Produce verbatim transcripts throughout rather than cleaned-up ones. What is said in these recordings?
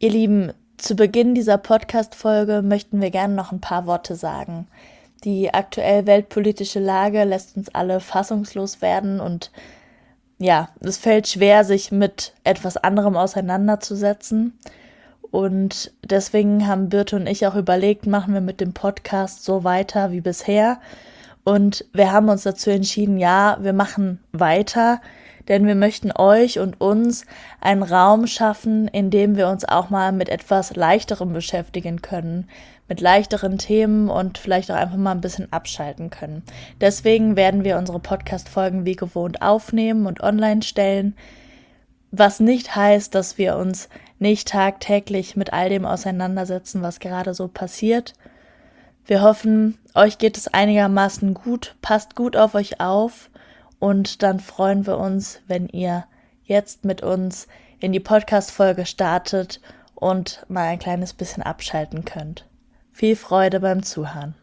Ihr Lieben, zu Beginn dieser Podcast-Folge möchten wir gerne noch ein paar Worte sagen. Die aktuell weltpolitische Lage lässt uns alle fassungslos werden und ja, es fällt schwer, sich mit etwas anderem auseinanderzusetzen. Und deswegen haben Birte und ich auch überlegt, machen wir mit dem Podcast so weiter wie bisher. Und wir haben uns dazu entschieden, ja, wir machen weiter, denn wir möchten euch und uns einen Raum schaffen, in dem wir uns auch mal mit etwas Leichterem beschäftigen können, mit leichteren Themen und vielleicht auch einfach mal ein bisschen abschalten können. Deswegen werden wir unsere Podcast-Folgen wie gewohnt aufnehmen und online stellen, was nicht heißt, dass wir uns nicht tagtäglich mit all dem auseinandersetzen, was gerade so passiert. Wir hoffen, euch geht es einigermaßen gut, passt gut auf euch auf und dann freuen wir uns, wenn ihr jetzt mit uns in die Podcast-Folge startet und mal ein kleines bisschen abschalten könnt. Viel Freude beim Zuhören.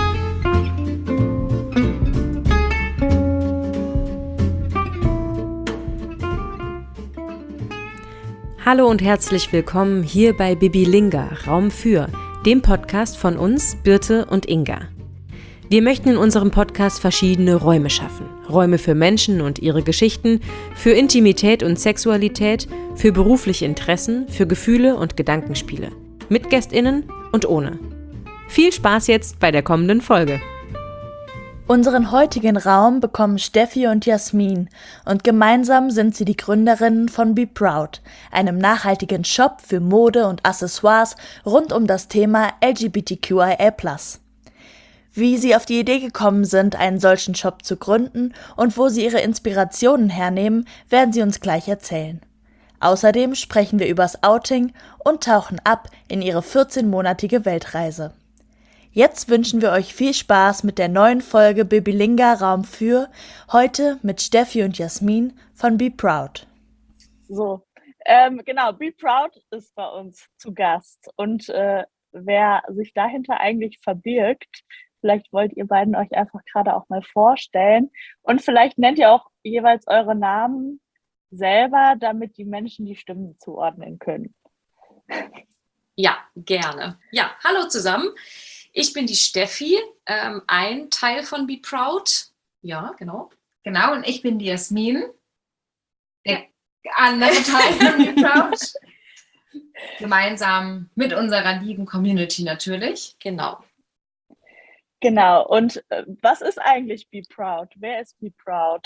Hallo und herzlich willkommen hier bei Bibilinga, Raum für, dem Podcast von uns, Birte und Inga. Wir möchten in unserem Podcast verschiedene Räume schaffen. Räume für Menschen und ihre Geschichten, für Intimität und Sexualität, für berufliche Interessen, für Gefühle und Gedankenspiele. Mit GästInnen und ohne. Viel Spaß jetzt bei der kommenden Folge. Unseren heutigen Raum bekommen Steffi und Jasmin und gemeinsam sind sie die Gründerinnen von Be Proud, einem nachhaltigen Shop für Mode und Accessoires rund um das Thema L G B T Q I A plus. Wie sie auf die Idee gekommen sind, einen solchen Shop zu gründen und wo sie ihre Inspirationen hernehmen, werden sie uns gleich erzählen. Außerdem sprechen wir übers Outing und tauchen ab in ihre vierzehnmonatige Weltreise. Jetzt wünschen wir euch viel Spaß mit der neuen Folge Bibilinga Raum für, heute mit Steffi und Jasmin von Be Proud. So, ähm, genau, Be Proud ist bei uns zu Gast und äh, wer sich dahinter eigentlich verbirgt, vielleicht wollt ihr beiden euch einfach gerade auch mal vorstellen und vielleicht nennt ihr auch jeweils eure Namen selber, damit die Menschen die Stimmen zuordnen können. Ja, gerne. Ja, hallo zusammen. Ich bin die Steffi, ähm, ein Teil von Be Proud. Ja, genau. Genau, und ich bin die Jasmin, der andere Teil von Be Proud. Gemeinsam mit unserer lieben Community natürlich. Genau. Genau, und äh, was ist eigentlich Be Proud? Wer ist Be Proud?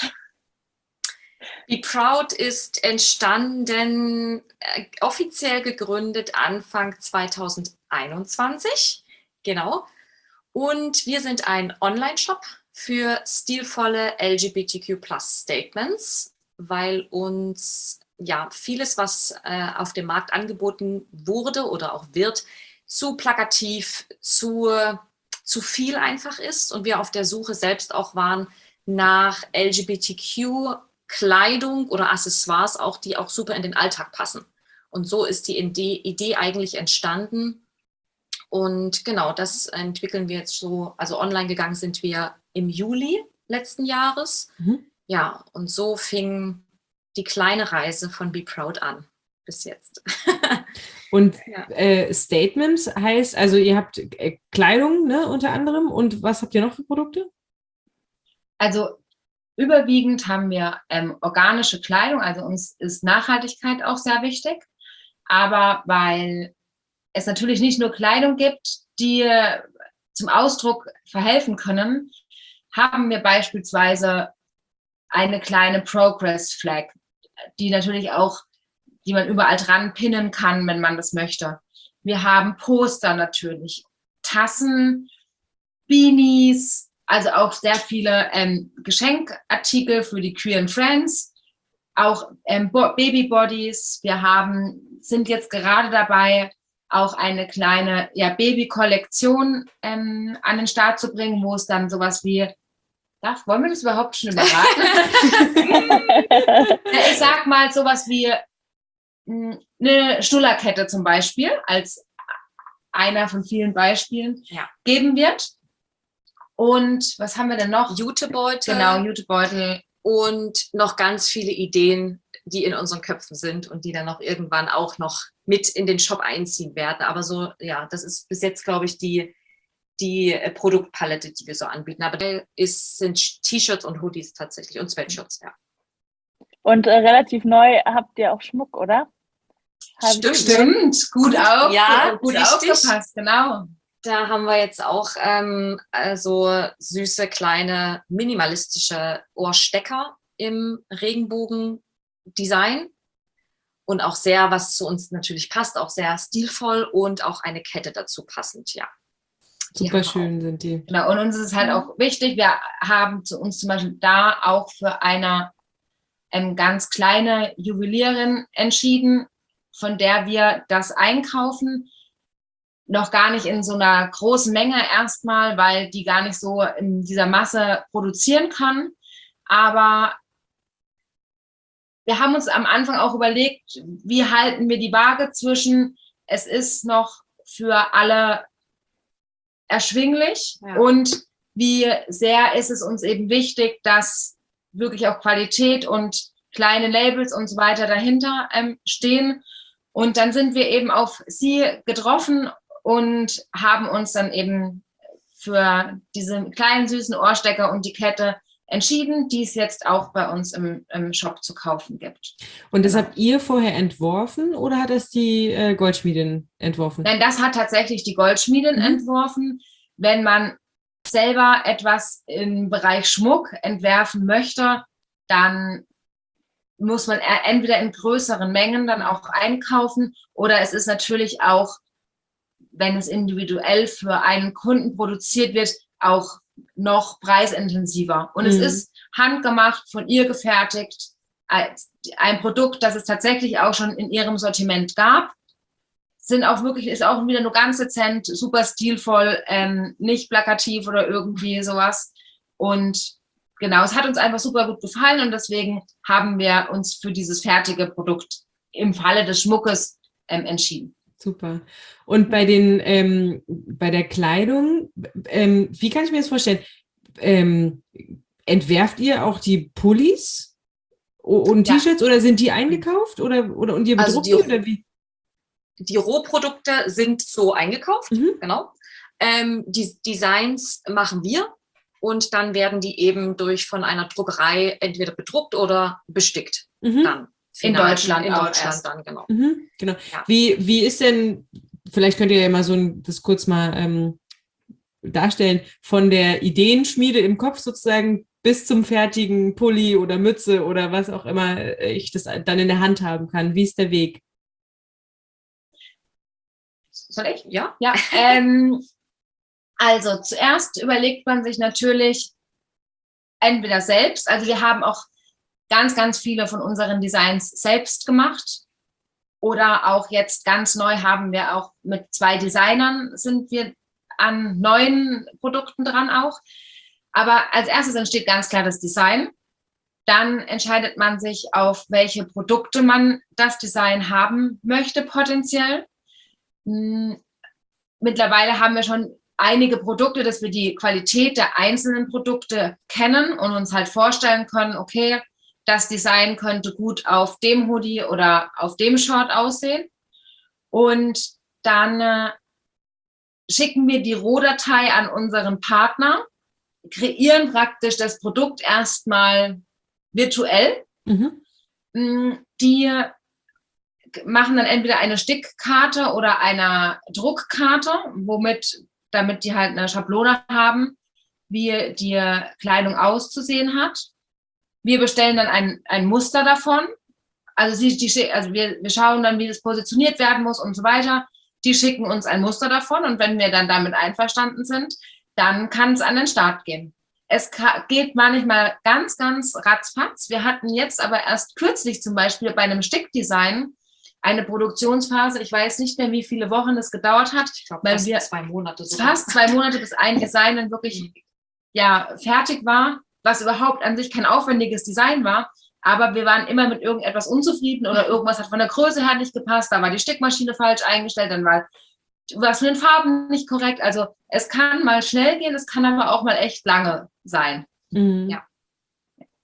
Be Proud ist entstanden, äh, offiziell gegründet Anfang zwanzig einundzwanzig. Genau. Und wir sind ein Online-Shop für stilvolle L G B T Q plus Statements, weil uns ja vieles, was äh, auf dem Markt angeboten wurde oder auch wird, zu plakativ, zu, zu viel einfach ist und wir auf der Suche selbst auch waren nach L G B T Q-Kleidung oder Accessoires, auch die auch super in den Alltag passen. Und so ist die Idee, Idee eigentlich entstanden. Und genau, das entwickeln wir jetzt so, also online gegangen sind wir im Juli letzten Jahres. Mhm. Ja, und so fing die kleine Reise von Be Proud an bis jetzt. Und ja. äh, Statements heißt, also ihr habt äh, Kleidung, ne, unter anderem. Und was habt ihr noch für Produkte? Also überwiegend haben wir ähm, organische Kleidung, also uns ist Nachhaltigkeit auch sehr wichtig. Aber weil es natürlich nicht nur Kleidung gibt, die zum Ausdruck verhelfen können, haben wir beispielsweise eine kleine Progress Flag, die natürlich auch, die man überall dran pinnen kann, wenn man das möchte. Wir haben Poster natürlich, Tassen, Beanies, also auch sehr viele ähm, Geschenkartikel für die Queer Friends, auch ähm, Babybodies. Wir haben, sind jetzt gerade dabei, auch eine kleine ja, Baby-Kollektion ähm, an den Start zu bringen, wo es dann sowas wie, darf, wollen wir das überhaupt schon überraten? Ich sag mal sowas wie mh, eine Schnullerkette zum Beispiel, als einer von vielen Beispielen ja. geben wird. Und was haben wir denn noch? Jutebeutel. Genau, Jutebeutel. Und noch ganz viele Ideen, die in unseren Köpfen sind und die dann noch irgendwann auch noch mit in den Shop einziehen werden. Aber so, ja, das ist bis jetzt, glaube ich, die, die äh, Produktpalette, die wir so anbieten. Aber da ist, sind T-Shirts und Hoodies tatsächlich und Sweatshirts, ja. Und äh, relativ neu habt ihr auch Schmuck, oder? Hab ich Stimmt. Stimmt, gut, auf, Ja, gut richtig. aufgepasst, genau. Da haben wir jetzt auch ähm, also süße, kleine, minimalistische Ohrstecker im Regenbogen-Design. Und auch sehr, was zu uns natürlich passt, auch sehr stilvoll und auch eine Kette dazu passend, ja. Die Super haben wir schön sind die. Genau, und uns ist es halt auch wichtig, wir haben zu uns zum Beispiel da auch für eine ähm, ganz kleine Juwelierin entschieden, von der wir das einkaufen, noch gar nicht in so einer großen Menge erstmal, weil die gar nicht so in dieser Masse produzieren kann. Aber wir haben uns am Anfang auch überlegt, wie halten wir die Waage zwischen, es ist noch für alle erschwinglich Ja. und wie sehr ist es uns eben wichtig, dass wirklich auch Qualität und kleine Labels und so weiter dahinter ähm, stehen. Und dann sind wir eben auf sie getroffen und haben uns dann eben für diese kleinen süßen Ohrstecker und die Kette entschieden, die es jetzt auch bei uns im, im Shop zu kaufen gibt. Und das Genau. habt ihr vorher entworfen oder hat das die äh, Goldschmiedin entworfen? Nein, das hat tatsächlich die Goldschmiedin Mhm. entworfen. Wenn man selber etwas im Bereich Schmuck entwerfen möchte, dann muss man e- entweder in größeren Mengen dann auch einkaufen oder es ist natürlich auch, wenn es individuell für einen Kunden produziert wird, auch noch preisintensiver. Und es Mhm. ist handgemacht, von ihr gefertigt, als ein Produkt, das es tatsächlich auch schon in ihrem Sortiment gab. Sind auch wirklich, ist auch wieder nur ganz dezent, super stilvoll, ähm, nicht plakativ oder irgendwie sowas. Und genau, es hat uns einfach super gut gefallen und deswegen haben wir uns für dieses fertige Produkt im Falle des Schmuckes ähm, entschieden. Super. Und bei den, ähm, bei der Kleidung, ähm, wie kann ich mir das vorstellen? Ähm, entwerft ihr auch die Pullis o- und Ja. T-Shirts oder sind die eingekauft oder, oder und ihr Also bedruckt die- die oder wie? Die Rohprodukte sind so eingekauft, Mhm. genau. Ähm, die Designs machen wir und dann werden die eben durch von einer Druckerei entweder bedruckt oder bestickt. Mhm. Dann In final. Deutschland In auch Deutschland erst. dann, genau. Mhm, genau. Ja. Wie, wie ist denn, vielleicht könnt ihr ja mal so ein, das kurz mal ähm, darstellen, von der Ideenschmiede im Kopf sozusagen bis zum fertigen Pulli oder Mütze oder was auch immer ich das dann in der Hand haben kann. Wie ist der Weg? Soll ich? Ja? Ja, ähm, also zuerst überlegt man sich natürlich entweder selbst, also wir haben auch ganz, ganz viele von unseren Designs selbst gemacht oder auch jetzt ganz neu haben wir auch mit zwei Designern sind wir an neuen Produkten dran auch. Aber als erstes entsteht ganz klar das Design. Dann entscheidet man sich, auf welche Produkte man das Design haben möchte potenziell. Hm, Mittlerweile haben wir schon einige Produkte, dass wir die Qualität der einzelnen Produkte kennen und uns halt vorstellen können, okay, das Design könnte gut auf dem Hoodie oder auf dem Short aussehen. Und dann äh, schicken wir die Rohdatei an unseren Partner, kreieren praktisch das Produkt erstmal virtuell. Mhm. Die machen dann entweder eine Stickkarte oder eine Druckkarte, womit, damit die halt eine Schablone haben, wie die Kleidung auszusehen hat. Wir bestellen dann ein, ein Muster davon. Also, sie, die, also wir, wir schauen dann, wie das positioniert werden muss und so weiter. Die schicken uns ein Muster davon und wenn wir dann damit einverstanden sind, dann kann es an den Start gehen. Es geht manchmal ganz, ganz ratzfatz. Wir hatten jetzt aber erst kürzlich zum Beispiel bei einem Stickdesign eine Produktionsphase. Ich weiß nicht mehr, wie viele Wochen es gedauert hat. Ich glaube, weil fast wir zwei Monate. So. Fast zwei Monate, bis ein Design dann wirklich ja, fertig war, was überhaupt an sich kein aufwendiges Design war. Aber wir waren immer mit irgendetwas unzufrieden oder irgendwas hat von der Größe her nicht gepasst. Da war die Stickmaschine falsch eingestellt, dann war was mit den Farben nicht korrekt. Also es kann mal schnell gehen, es kann aber auch mal echt lange sein. Mhm. Ja.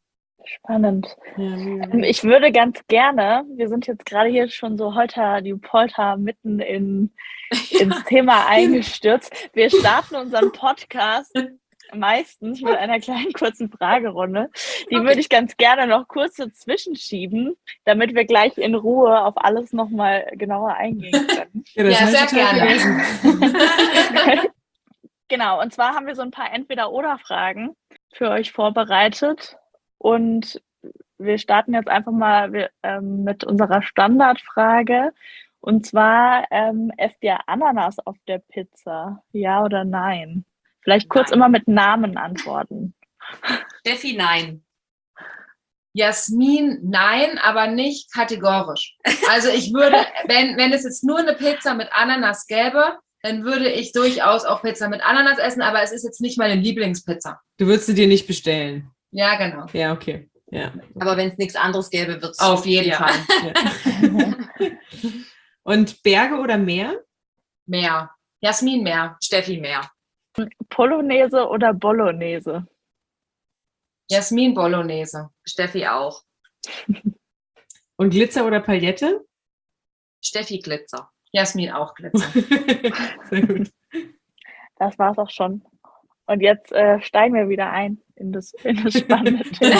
Spannend. Ja, mega. Ähm, Ich würde ganz gerne, wir sind jetzt gerade hier schon so holter die Polter mitten in, ins Thema eingestürzt. Wir starten unseren Podcast meistens mit einer kleinen kurzen Fragerunde. Die Okay. würde ich ganz gerne noch kurz dazwischen schieben, damit wir gleich in Ruhe auf alles nochmal genauer eingehen können. Ja, das Ja, hab ich sehr total gerne. vergessen. Genau, und zwar haben wir so ein paar Entweder-Oder-Fragen für euch vorbereitet. Und wir starten jetzt einfach mal wir, ähm, mit unserer Standardfrage. Und zwar, ähm, esst ihr Ananas auf der Pizza? Ja oder nein? Vielleicht kurz Nein. immer mit Namen antworten. Steffi, nein. Jasmin, nein, aber nicht kategorisch. Also ich würde, wenn, wenn es jetzt nur eine Pizza mit Ananas gäbe, dann würde ich durchaus auch Pizza mit Ananas essen, aber es ist jetzt nicht meine Lieblingspizza. Du würdest sie dir nicht bestellen. Ja, genau. Ja, okay. Ja. Aber wenn es nichts anderes gäbe, wird es Auf jeden ja. Fall. Ja. Und Berge oder Meer? Mehr. Jasmin, mehr. Steffi mehr. Polonaise oder Bolognese? Jasmin, Bolognese. Steffi auch. Und Glitzer oder Paillette? Steffi Glitzer. Jasmin auch Glitzer. Sehr gut. Das war's auch schon. Und jetzt äh, steigen wir wieder ein in das, in das spannende Thema.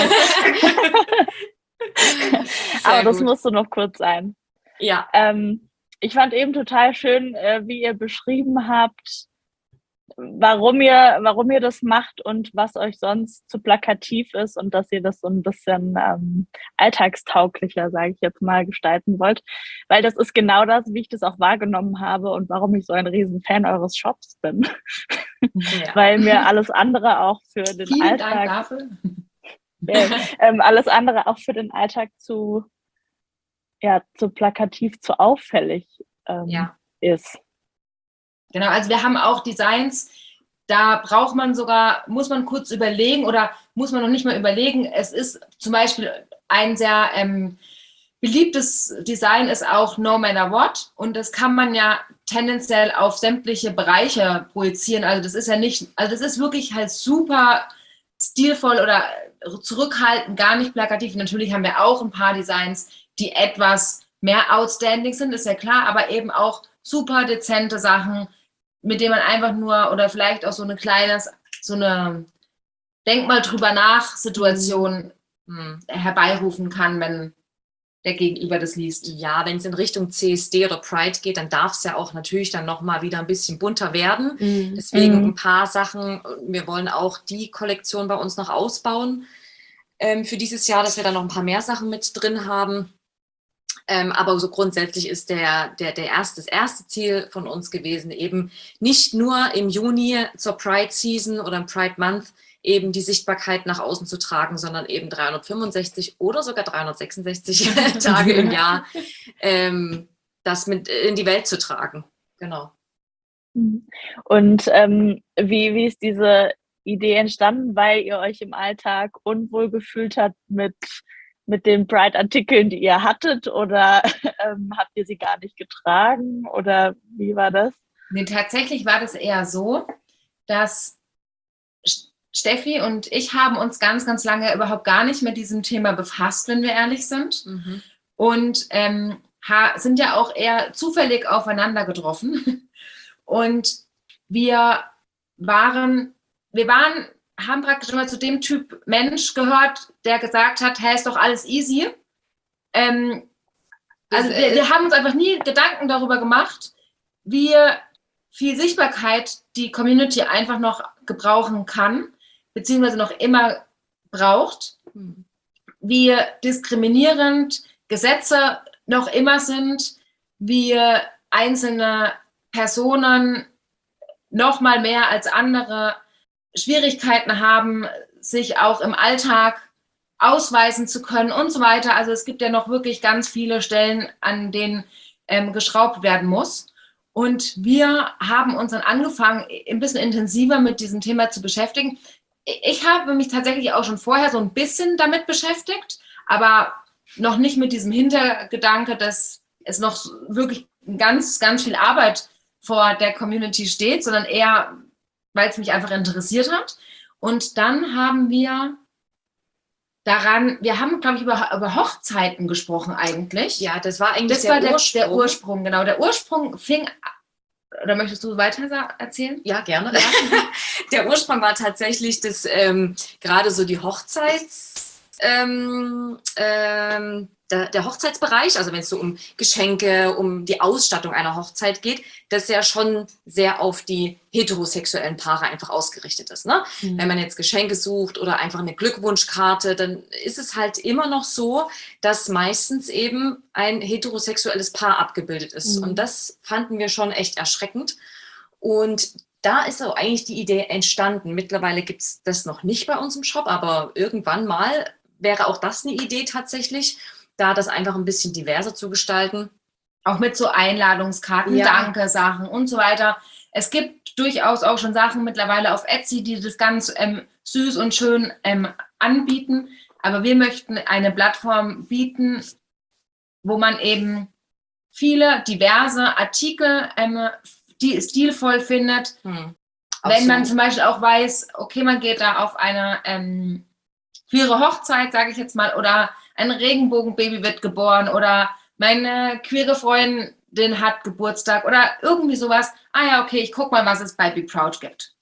Aber das gut. musste noch kurz sein. Ja. Ähm, ich fand eben total schön, äh, wie ihr beschrieben habt, warum ihr, warum ihr das macht und was euch sonst zu plakativ ist und dass ihr das so ein bisschen ähm, alltagstauglicher, sage ich jetzt mal, gestalten wollt. Weil das ist genau das, wie ich das auch wahrgenommen habe und warum ich so ein Riesenfan eures Shops bin. Ja. Weil mir alles andere auch für den Vielen Dank Alltag, dafür. äh, ähm, alles andere auch für den Alltag zu, ja, zu plakativ, zu auffällig ähm, Ja. ist. Genau, also wir haben auch Designs, da braucht man sogar, muss man kurz überlegen oder muss man noch nicht mal überlegen. Es ist zum Beispiel ein sehr ähm, beliebtes Design ist auch No Matter What und das kann man ja tendenziell auf sämtliche Bereiche projizieren. Also das ist ja nicht, also das ist wirklich halt super stilvoll oder zurückhaltend, gar nicht plakativ. Natürlich haben wir auch ein paar Designs, die etwas mehr outstanding sind, ist ja klar, aber eben auch super dezente Sachen, mit denen man einfach nur oder vielleicht auch so eine kleine, so eine Denk mal drüber nach Situation Hm. herbeirufen kann, wenn der Gegenüber das liest. Ja, wenn es in Richtung C S D oder Pride geht, dann darf es ja auch natürlich dann nochmal wieder ein bisschen bunter werden. Mhm. Deswegen Mhm. ein paar Sachen. Wir wollen auch die Kollektion bei uns noch ausbauen ähm, für dieses Jahr, dass wir da noch ein paar mehr Sachen mit drin haben. Ähm, aber so grundsätzlich ist der, der, der erste, das erste Ziel von uns gewesen, eben nicht nur im Juni zur Pride Season oder im Pride Month eben die Sichtbarkeit nach außen zu tragen, sondern eben dreihundertfünfundsechzig oder sogar dreihundertsechsundsechzig Tage im Jahr ähm, das mit in die Welt zu tragen. Genau. Und ähm, wie, wie ist diese Idee entstanden, weil ihr euch im Alltag unwohl gefühlt habt mit, mit den Pride-Artikeln, die ihr hattet, oder ähm, habt ihr sie gar nicht getragen oder wie war das? Nee, tatsächlich war das eher so, dass Steffi und ich haben uns ganz, ganz lange überhaupt gar nicht mit diesem Thema befasst, wenn wir ehrlich sind. Mhm. Und ähm, sind ja auch eher zufällig aufeinander getroffen. Und wir waren, wir waren, haben praktisch immer zu dem Typ Mensch gehört, der gesagt hat, hey, ist doch alles easy. Ähm, also wir, wir haben uns einfach nie Gedanken darüber gemacht, wie viel Sichtbarkeit die Community einfach noch gebrauchen kann, beziehungsweise noch immer braucht, Mhm. wie diskriminierend Gesetze noch immer sind, wie einzelne Personen noch mal mehr als andere Schwierigkeiten haben, sich auch im Alltag ausweisen zu können und so weiter. Also es gibt ja noch wirklich ganz viele Stellen, an denen ähm, geschraubt werden muss. Und wir haben uns dann angefangen, ein bisschen intensiver mit diesem Thema zu beschäftigen. Ich habe mich tatsächlich auch schon vorher so ein bisschen damit beschäftigt, aber noch nicht mit diesem Hintergedanke, dass es noch wirklich ganz, ganz viel Arbeit vor der Community steht, sondern eher, weil es mich einfach interessiert hat. Und dann haben wir daran, wir haben, glaube ich, über, über Hochzeiten gesprochen eigentlich. Ja, das war eigentlich das der, war der Ursprung. der Ursprung. Genau. Der Ursprung fing, oder möchtest du weiter erzählen? Ja, gerne. Ja. Der Ursprung war tatsächlich, dass ähm, gerade so die Hochzeits, ähm, ähm, der, der Hochzeitsbereich, also wenn es so um Geschenke, um die Ausstattung einer Hochzeit geht, das ja schon sehr auf die heterosexuellen Paare einfach ausgerichtet ist. Ne? Mhm. Wenn man jetzt Geschenke sucht oder einfach eine Glückwunschkarte, dann ist es halt immer noch so, dass meistens eben ein heterosexuelles Paar abgebildet ist. Mhm. Und das fanden wir schon echt erschreckend. Und da ist auch eigentlich die Idee entstanden. Mittlerweile gibt es das noch nicht bei uns im Shop, aber irgendwann mal wäre auch das eine Idee tatsächlich, da das einfach ein bisschen diverser zu gestalten. Auch mit so Einladungskarten, ja. Danke-Sachen und so weiter. Es gibt durchaus auch schon Sachen mittlerweile auf Etsy, die das ganz ähm, süß und schön ähm, anbieten. Aber wir möchten eine Plattform bieten, wo man eben viele diverse Artikel ähm, die stilvoll findet. Hm. Wenn man zum Beispiel auch weiß, okay, man geht da auf eine ähm, queere Hochzeit, sage ich jetzt mal, oder ein Regenbogenbaby wird geboren oder meine queere Freundin hat Geburtstag oder irgendwie sowas. Ah ja, okay, ich guck mal, was es bei Be Proud gibt.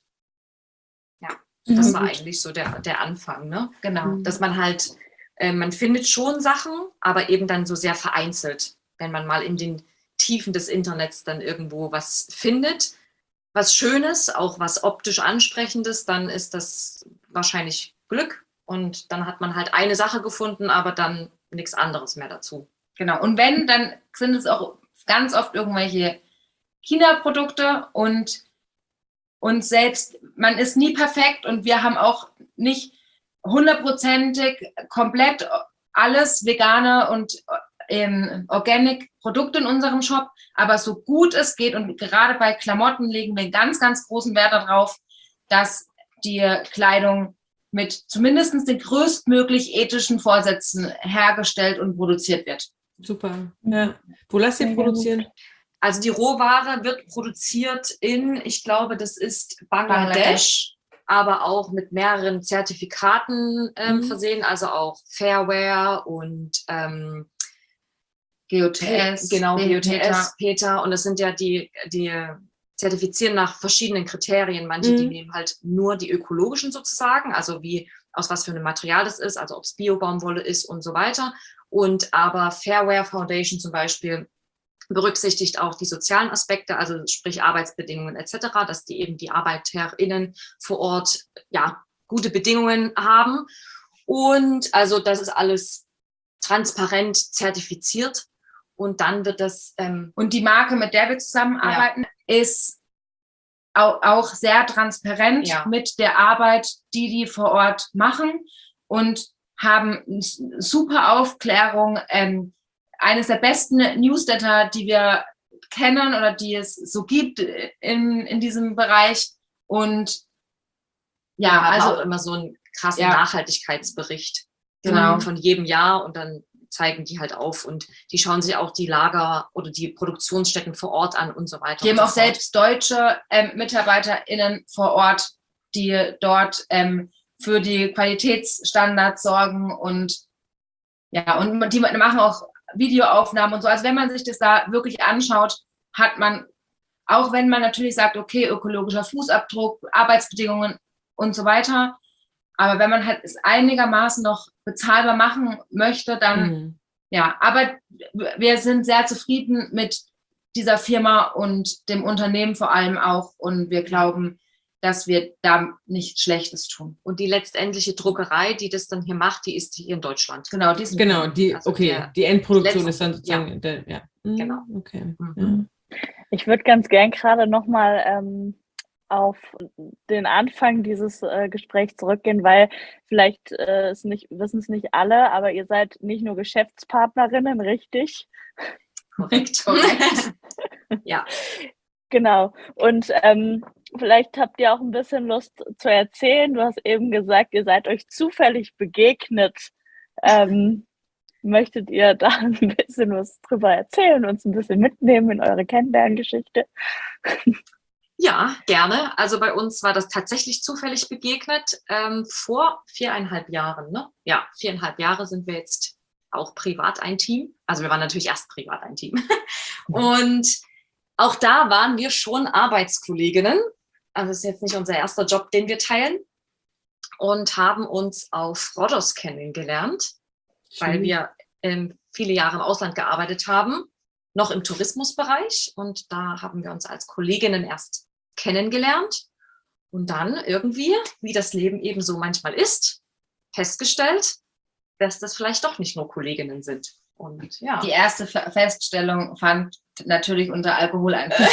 Ja, das mhm. war eigentlich so der, der Anfang, ne? Genau. Dass man halt, äh, man findet schon Sachen, aber eben dann so sehr vereinzelt. Wenn man mal in den Tiefen des Internets dann irgendwo was findet, was Schönes, auch was optisch Ansprechendes, dann ist das wahrscheinlich Glück. Und dann hat man halt eine Sache gefunden, aber dann nichts anderes mehr dazu. Genau. Und wenn, dann sind es auch ganz oft irgendwelche China-Produkte und, und selbst, man ist nie perfekt und wir haben auch nicht hundertprozentig komplett alles vegane und ähm, organic Produkte in unserem Shop, aber so gut es geht und gerade bei Klamotten legen wir ganz, ganz großen Wert darauf, dass die Kleidung mit zumindest den größtmöglich ethischen Vorsätzen hergestellt und produziert wird. Super. Ja. Wo lasst ihr produzieren? Also die Rohware wird produziert in, ich glaube, das ist Bangladesch, Bangladesch. aber auch mit mehreren Zertifikaten ähm, mhm. versehen, also auch Fairware und ähm, G O T S. Genau, G O T S, PETA. Und das sind ja die, die zertifizieren nach verschiedenen Kriterien. Manche, mhm. die nehmen halt nur die ökologischen sozusagen, also wie aus was für einem Material das ist, also ob es Bio-Baumwolle ist und so weiter. Und aber Fairware Foundation zum Beispiel berücksichtigt auch die sozialen Aspekte, also sprich Arbeitsbedingungen et cetera, dass die eben die ArbeiterInnen vor Ort ja gute Bedingungen haben. Und also das ist alles transparent zertifiziert. Und dann wird das... Ähm, und die Marke, mit der wir zusammenarbeiten, ja. ist auch, auch sehr transparent ja. mit der Arbeit, die die vor Ort machen und haben super Aufklärung. Ähm, eines der besten Newsletter, die wir kennen oder die es so gibt in, in diesem Bereich. Und ja, ja also auch immer so einen krassen ja. Nachhaltigkeitsbericht genau. von, von jedem Jahr und dann zeigen die halt auf und die schauen sich auch die Lager oder die Produktionsstätten vor Ort an und so weiter. Die haben so auch fort. selbst deutsche ähm, MitarbeiterInnen vor Ort, die dort ähm, für die Qualitätsstandards sorgen und ja, und die machen auch Videoaufnahmen und so. Also wenn man sich das da wirklich anschaut, hat man, auch wenn man natürlich sagt, okay, ökologischer Fußabdruck, Arbeitsbedingungen und so weiter, aber wenn man halt es einigermaßen noch bezahlbar machen möchte, dann, mhm. ja, aber wir sind sehr zufrieden mit dieser Firma und dem Unternehmen vor allem auch und wir glauben, dass wir da nichts Schlechtes tun. Und die letztendliche Druckerei, die das dann hier macht, die ist hier in Deutschland. Genau, die, genau, die also okay, der, die Endproduktion die ist dann sozusagen, ja, der, ja. Mhm, genau. Okay. Mhm. Ja. Ich würde ganz gern gerade nochmal ähm, auf den Anfang dieses äh, Gesprächs zurückgehen, weil vielleicht äh, es nicht, wissen es nicht alle, aber ihr seid nicht nur Geschäftspartnerinnen, richtig? Korrekt, korrekt. Ja. Genau. Und ähm, vielleicht habt ihr auch ein bisschen Lust zu erzählen. Du hast eben gesagt, ihr seid euch zufällig begegnet. Ähm, möchtet ihr da ein bisschen was drüber erzählen, uns ein bisschen mitnehmen in eure Kennenlerngeschichte? Ja, gerne. Also bei uns war das tatsächlich zufällig begegnet. Ähm, vor viereinhalb Jahren, ne? Ja, viereinhalb Jahre sind wir jetzt auch privat ein Team. Also wir waren natürlich erst privat ein Team. Und auch da waren wir schon Arbeitskolleginnen. Also das ist jetzt nicht unser erster Job, den wir teilen. Und haben uns auf Rhodos kennengelernt, Schön. weil wir ähm, viele Jahre im Ausland gearbeitet haben, noch im Tourismusbereich. Und da haben wir uns als Kolleginnen erst kennengelernt und dann irgendwie, wie das Leben eben so manchmal ist, festgestellt, dass das vielleicht doch nicht nur Kolleginnen sind. Und ja. Die erste Feststellung fand natürlich unter Alkoholeinfluss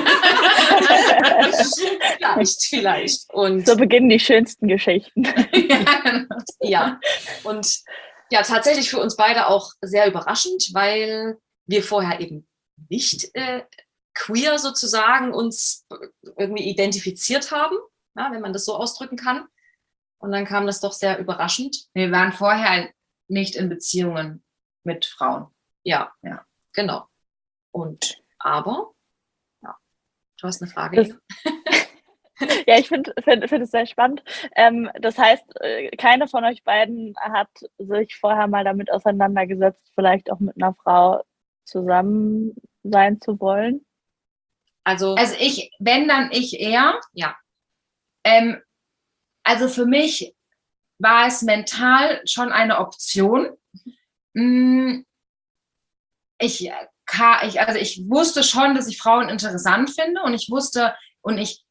Vielleicht, vielleicht. Und so beginnen die schönsten Geschichten. Ja, und ja, tatsächlich für uns beide auch sehr überraschend, weil wir vorher eben nicht äh, queer sozusagen uns irgendwie identifiziert haben, ja, wenn man das so ausdrücken kann. Und dann kam das doch sehr überraschend. Wir waren vorher nicht in Beziehungen mit Frauen. Ja, ja, genau. Und aber, ja, du hast eine Frage. Ja, ich finde find, find es sehr spannend. Ähm, das heißt, keine von euch beiden hat sich vorher mal damit auseinandergesetzt, vielleicht auch mit einer Frau zusammen sein zu wollen? Also, also ich, wenn dann ich eher, ja. Ähm, also für mich war es mental schon eine Option. Ich, ich, also ich wusste schon, dass ich Frauen interessant finde und ich wusste und ich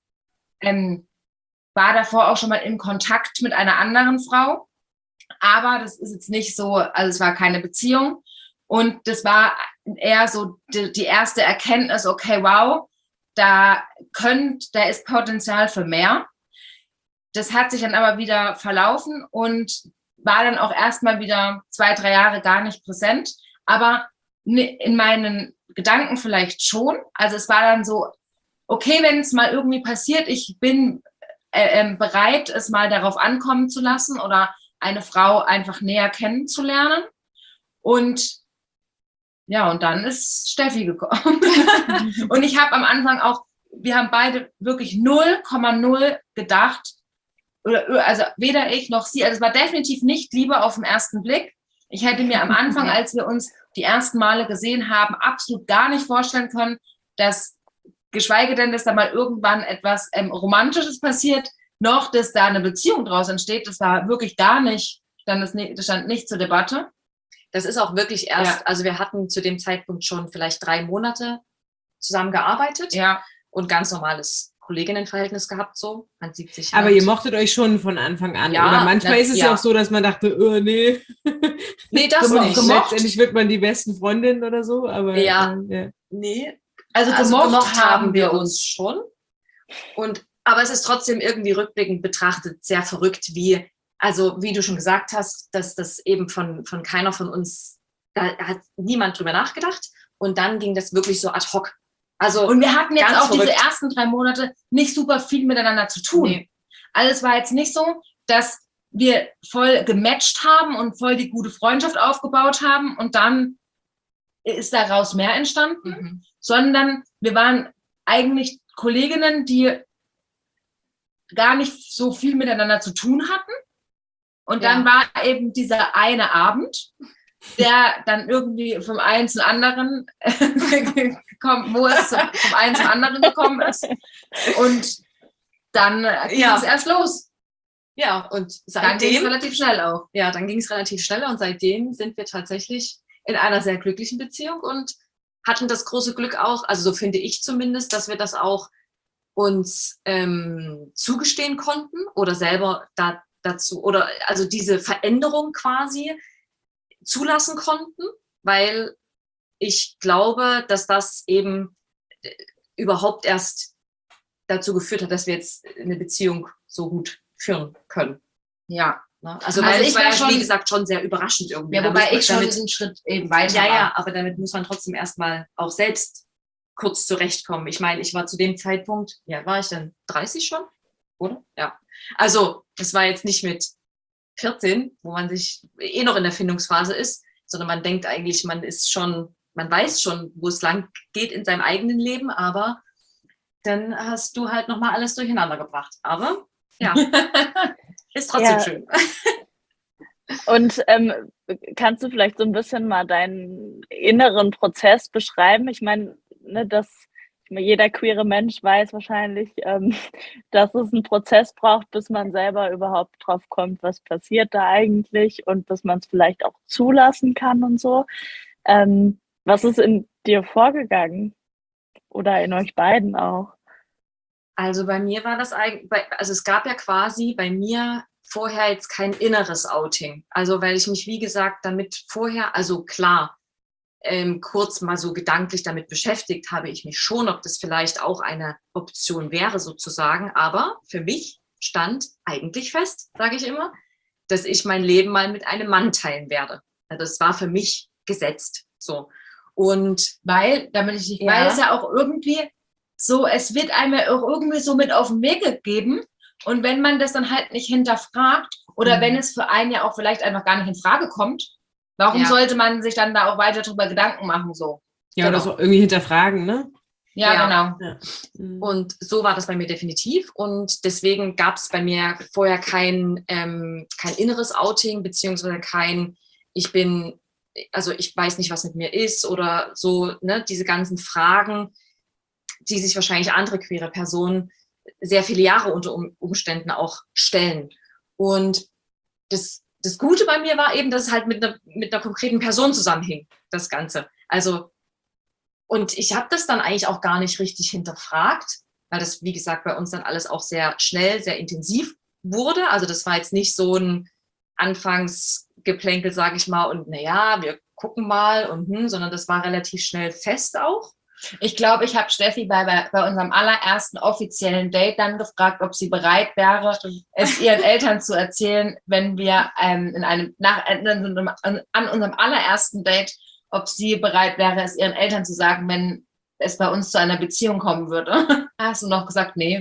ähm, war davor auch schon mal in Kontakt mit einer anderen Frau, aber das ist jetzt nicht so, also es war keine Beziehung und das war eher so die, die erste Erkenntnis, okay, wow, da könnt, da ist Potenzial für mehr. Das hat sich dann aber wieder verlaufen und war dann auch erstmal wieder zwei, drei Jahre gar nicht präsent, aber in meinen Gedanken vielleicht schon. Also es war dann so, okay, wenn es mal irgendwie passiert, ich bin äh, äh, bereit, es mal darauf ankommen zu lassen oder eine Frau einfach näher kennenzulernen. Und ja, und dann ist Steffi gekommen. Und ich habe am Anfang auch, wir haben beide wirklich null Komma null gedacht, oder, also weder ich noch sie, also es war definitiv nicht Liebe auf den ersten Blick. Ich hätte mir am Anfang, als wir uns die ersten Male gesehen haben, absolut gar nicht vorstellen können, dass, geschweige denn, dass da mal irgendwann etwas ähm, Romantisches passiert, noch, dass da eine Beziehung draus entsteht. Das war wirklich gar nicht, stand das, nicht, das stand nicht zur Debatte. Das ist auch wirklich erst, ja. also wir hatten zu dem Zeitpunkt schon vielleicht drei Monate zusammengearbeitet ja. und ganz normales Kolleginnenverhältnis gehabt, so. Man sieht sich. Aber halt. Ihr mochtet euch schon von Anfang an. Ja, oder manchmal na, ist es ja. ja auch so, dass man dachte, oh, nee. Nee, das so, nicht. Letztendlich wird man die besten Freundinnen oder so, aber. Ja, äh, ja. nee. Also, also gemocht, gemocht haben wir uns. uns schon. Und, aber es ist trotzdem irgendwie rückblickend betrachtet sehr verrückt, wie, also wie du schon gesagt hast, dass das eben von, von keiner von uns, da hat niemand drüber nachgedacht. Und dann ging das wirklich so ad hoc. Also, und wir hatten jetzt auch verrückt. diese ersten drei Monate nicht super viel miteinander zu tun. Nee. Also es war jetzt nicht so, dass wir voll gematcht haben und voll die gute Freundschaft aufgebaut haben und dann ist daraus mehr entstanden, Mhm. sondern wir waren eigentlich Kolleginnen, die gar nicht so viel miteinander zu tun hatten. Und Ja. dann war eben dieser eine Abend, der dann irgendwie vom einen zum anderen gekommen, wo es vom einen zum anderen gekommen ist. Und dann ging Ja. es erst los. Ja, und Dann ging es seitdem, relativ schnell auch. ja, dann ging es relativ schnell und seitdem sind wir tatsächlich in einer sehr glücklichen Beziehung und hatten das große Glück auch, also so finde ich zumindest, dass wir das auch uns ähm, zugestehen konnten oder selber da, dazu, oder also diese Veränderung quasi zulassen konnten, weil ich glaube, dass das eben überhaupt erst dazu geführt hat, dass wir jetzt eine Beziehung so gut führen können. Ja. Also, Also weil ich es war war ja, schon- wie gesagt, schon sehr überraschend irgendwie. Ja, wobei Damit- ich schon damit, einen Schritt eben weiter Ja, war. ja, aber damit muss man trotzdem erstmal auch selbst kurz zurechtkommen. Ich meine, ich war zu dem Zeitpunkt, ja, war ich dann dreißig schon? Oder? Ja. Also, das war jetzt nicht mit vierzehn, wo man sich eh noch in der Findungsphase ist, sondern man denkt eigentlich, man ist schon, man weiß schon, wo es lang geht in seinem eigenen Leben, aber dann hast du halt nochmal alles durcheinander gebracht. Aber ja, ist trotzdem Ja. schön. Und ähm, kannst du vielleicht so ein bisschen mal deinen inneren Prozess beschreiben? Ich meine, ne, dass jeder queere Mensch weiß wahrscheinlich, ähm, dass es einen Prozess braucht, bis man selber überhaupt drauf kommt, was passiert da eigentlich und bis man es vielleicht auch zulassen kann und so. Ähm, was ist in dir vorgegangen? Oder in euch beiden auch? Also bei mir war das eigentlich, also es gab ja quasi bei mir vorher jetzt kein inneres Outing. Also weil ich mich, wie gesagt, damit vorher, also klar, ähm, kurz mal so gedanklich damit beschäftigt habe ich mich schon, ob das vielleicht auch eine Option wäre sozusagen. Aber für mich stand eigentlich fest, sage ich immer, dass ich mein Leben mal mit einem Mann teilen werde. Also das war für mich gesetzt. So. Und Weil, damit ich nicht, Ja. weil es ja auch irgendwie so, es wird einem ja auch irgendwie so mit auf den Weg gegeben. Und wenn man das dann halt nicht hinterfragt oder Mhm. wenn es für einen ja auch vielleicht einfach gar nicht in Frage kommt, warum Ja. sollte man sich dann da auch weiter drüber Gedanken machen? So. Ja, oder Genau. so irgendwie hinterfragen, ne? Ja, Ja. genau. Ja. Mhm. Und so war das bei mir definitiv. Und deswegen gab es bei mir vorher kein, ähm, kein inneres Outing, beziehungsweise kein, ich bin, also ich weiß nicht, was mit mir ist oder so, ne, diese ganzen Fragen, die sich wahrscheinlich andere queere Personen sehr viele Jahre unter um Umständen auch stellen. Und das, das Gute bei mir war eben, dass es halt mit einer, mit einer konkreten Person zusammenhing, das Ganze. Also, und ich habe das dann eigentlich auch gar nicht richtig hinterfragt, weil das, wie gesagt, bei uns dann alles auch sehr schnell, sehr intensiv wurde. Also das war jetzt nicht so ein Anfangsgeplänkel, sage ich mal, und naja, wir gucken mal und hm, sondern das war relativ schnell fest auch. Ich glaube, ich habe Steffi bei, bei, bei unserem allerersten offiziellen Date dann gefragt, ob sie bereit wäre, es ihren Eltern zu erzählen, wenn wir ähm, in einem, nach, an, an unserem allerersten Date, ob sie bereit wäre, es ihren Eltern zu sagen, wenn es bei uns zu einer Beziehung kommen würde. Hast du noch gesagt, nee.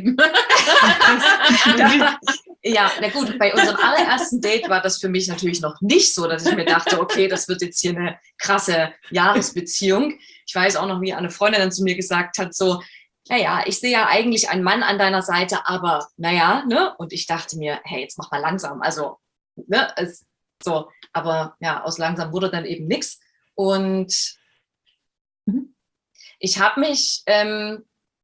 Ja, na gut, bei unserem allerersten Date war das für mich natürlich noch nicht so, dass ich mir dachte, okay, das wird jetzt hier eine krasse Jahresbeziehung. Ich weiß auch noch, wie eine Freundin dann zu mir gesagt hat, so, naja, ich sehe ja eigentlich einen Mann an deiner Seite, aber naja, ne? Und ich dachte mir, hey, jetzt mach mal langsam. Also, ne, es, so, aber ja, aus langsam wurde dann eben nichts. Und ich habe mich, ähm,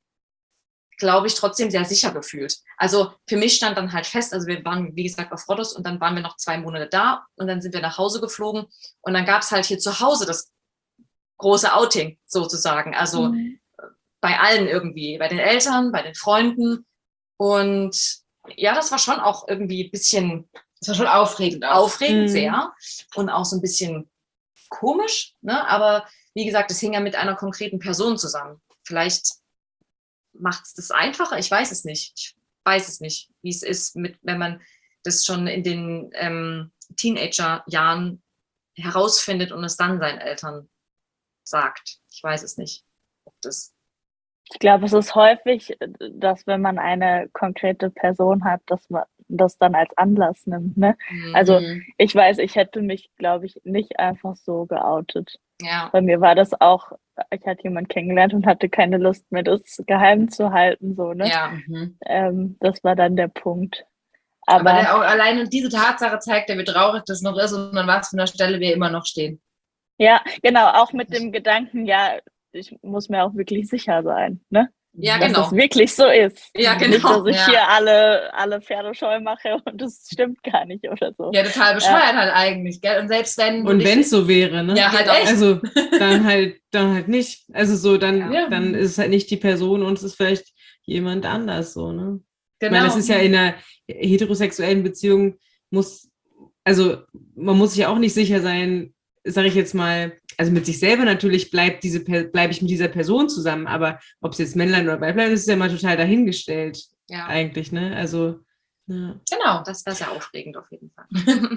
glaube ich, trotzdem sehr sicher gefühlt. Also für mich stand dann halt fest, also wir waren, wie gesagt, auf Rhodos und dann waren wir noch zwei Monate da und dann sind wir nach Hause geflogen und dann gab es halt hier zu Hause das große Outing sozusagen. Also Mhm. bei allen irgendwie, bei den Eltern, bei den Freunden und ja, das war schon auch irgendwie ein bisschen Das war schon aufregend. Auch. aufregend, Mhm. sehr und auch so ein bisschen komisch, ne? Aber wie gesagt, es hing ja mit einer konkreten Person zusammen. Vielleicht macht es das einfacher, ich weiß es nicht. Ich weiß es nicht, wie es ist, mit, wenn man das schon in den ähm, Teenager-Jahren herausfindet und es dann seinen Eltern sagt. Ich weiß es nicht, ob das Ich glaube, es ist häufig, dass wenn man eine konkrete Person hat, dass man das dann als Anlass nimmt. Ne? Also Mhm. ich weiß, ich hätte mich, glaube ich, nicht einfach so geoutet. ja. Bei mir war das auch, ich hatte jemanden kennengelernt und hatte keine Lust mehr, das geheim zu halten. So, ne? Ja, Mhm. Ähm, das war dann der Punkt. Aber, Aber, der, auch alleine diese Tatsache zeigt ja, wie traurig das noch ist und an was für einer Stelle wir immer noch stehen. ja, genau, auch mit dem Gedanken, ja, ich muss mir auch wirklich sicher sein, ne? ja, Dass genau. das wirklich so ist. Ja, Nicht, genau. dass ich Ja. hier alle, alle Pferde scheu mache und das stimmt gar nicht oder so. Ja, total bescheuert halt eigentlich, gell? Und selbst wenn du Und dich- wenn es so wäre, ne? Ja, halt Genau. echt. Also dann halt, dann halt nicht. Also so, dann, Ja. dann ist es halt nicht die Person und es ist vielleicht jemand anders so, ne? Ich Genau. meine, das ist ja in einer heterosexuellen Beziehung muss, also man muss sich ja auch nicht sicher sein, sage ich jetzt mal, also mit sich selber natürlich bleibt diese bleibe ich mit dieser Person zusammen, aber ob es jetzt Männlein oder Weiblein ist, ist ja mal total dahingestellt Ja, eigentlich, ne? Also ja. Genau. das wäre sehr aufregend auf jeden Fall.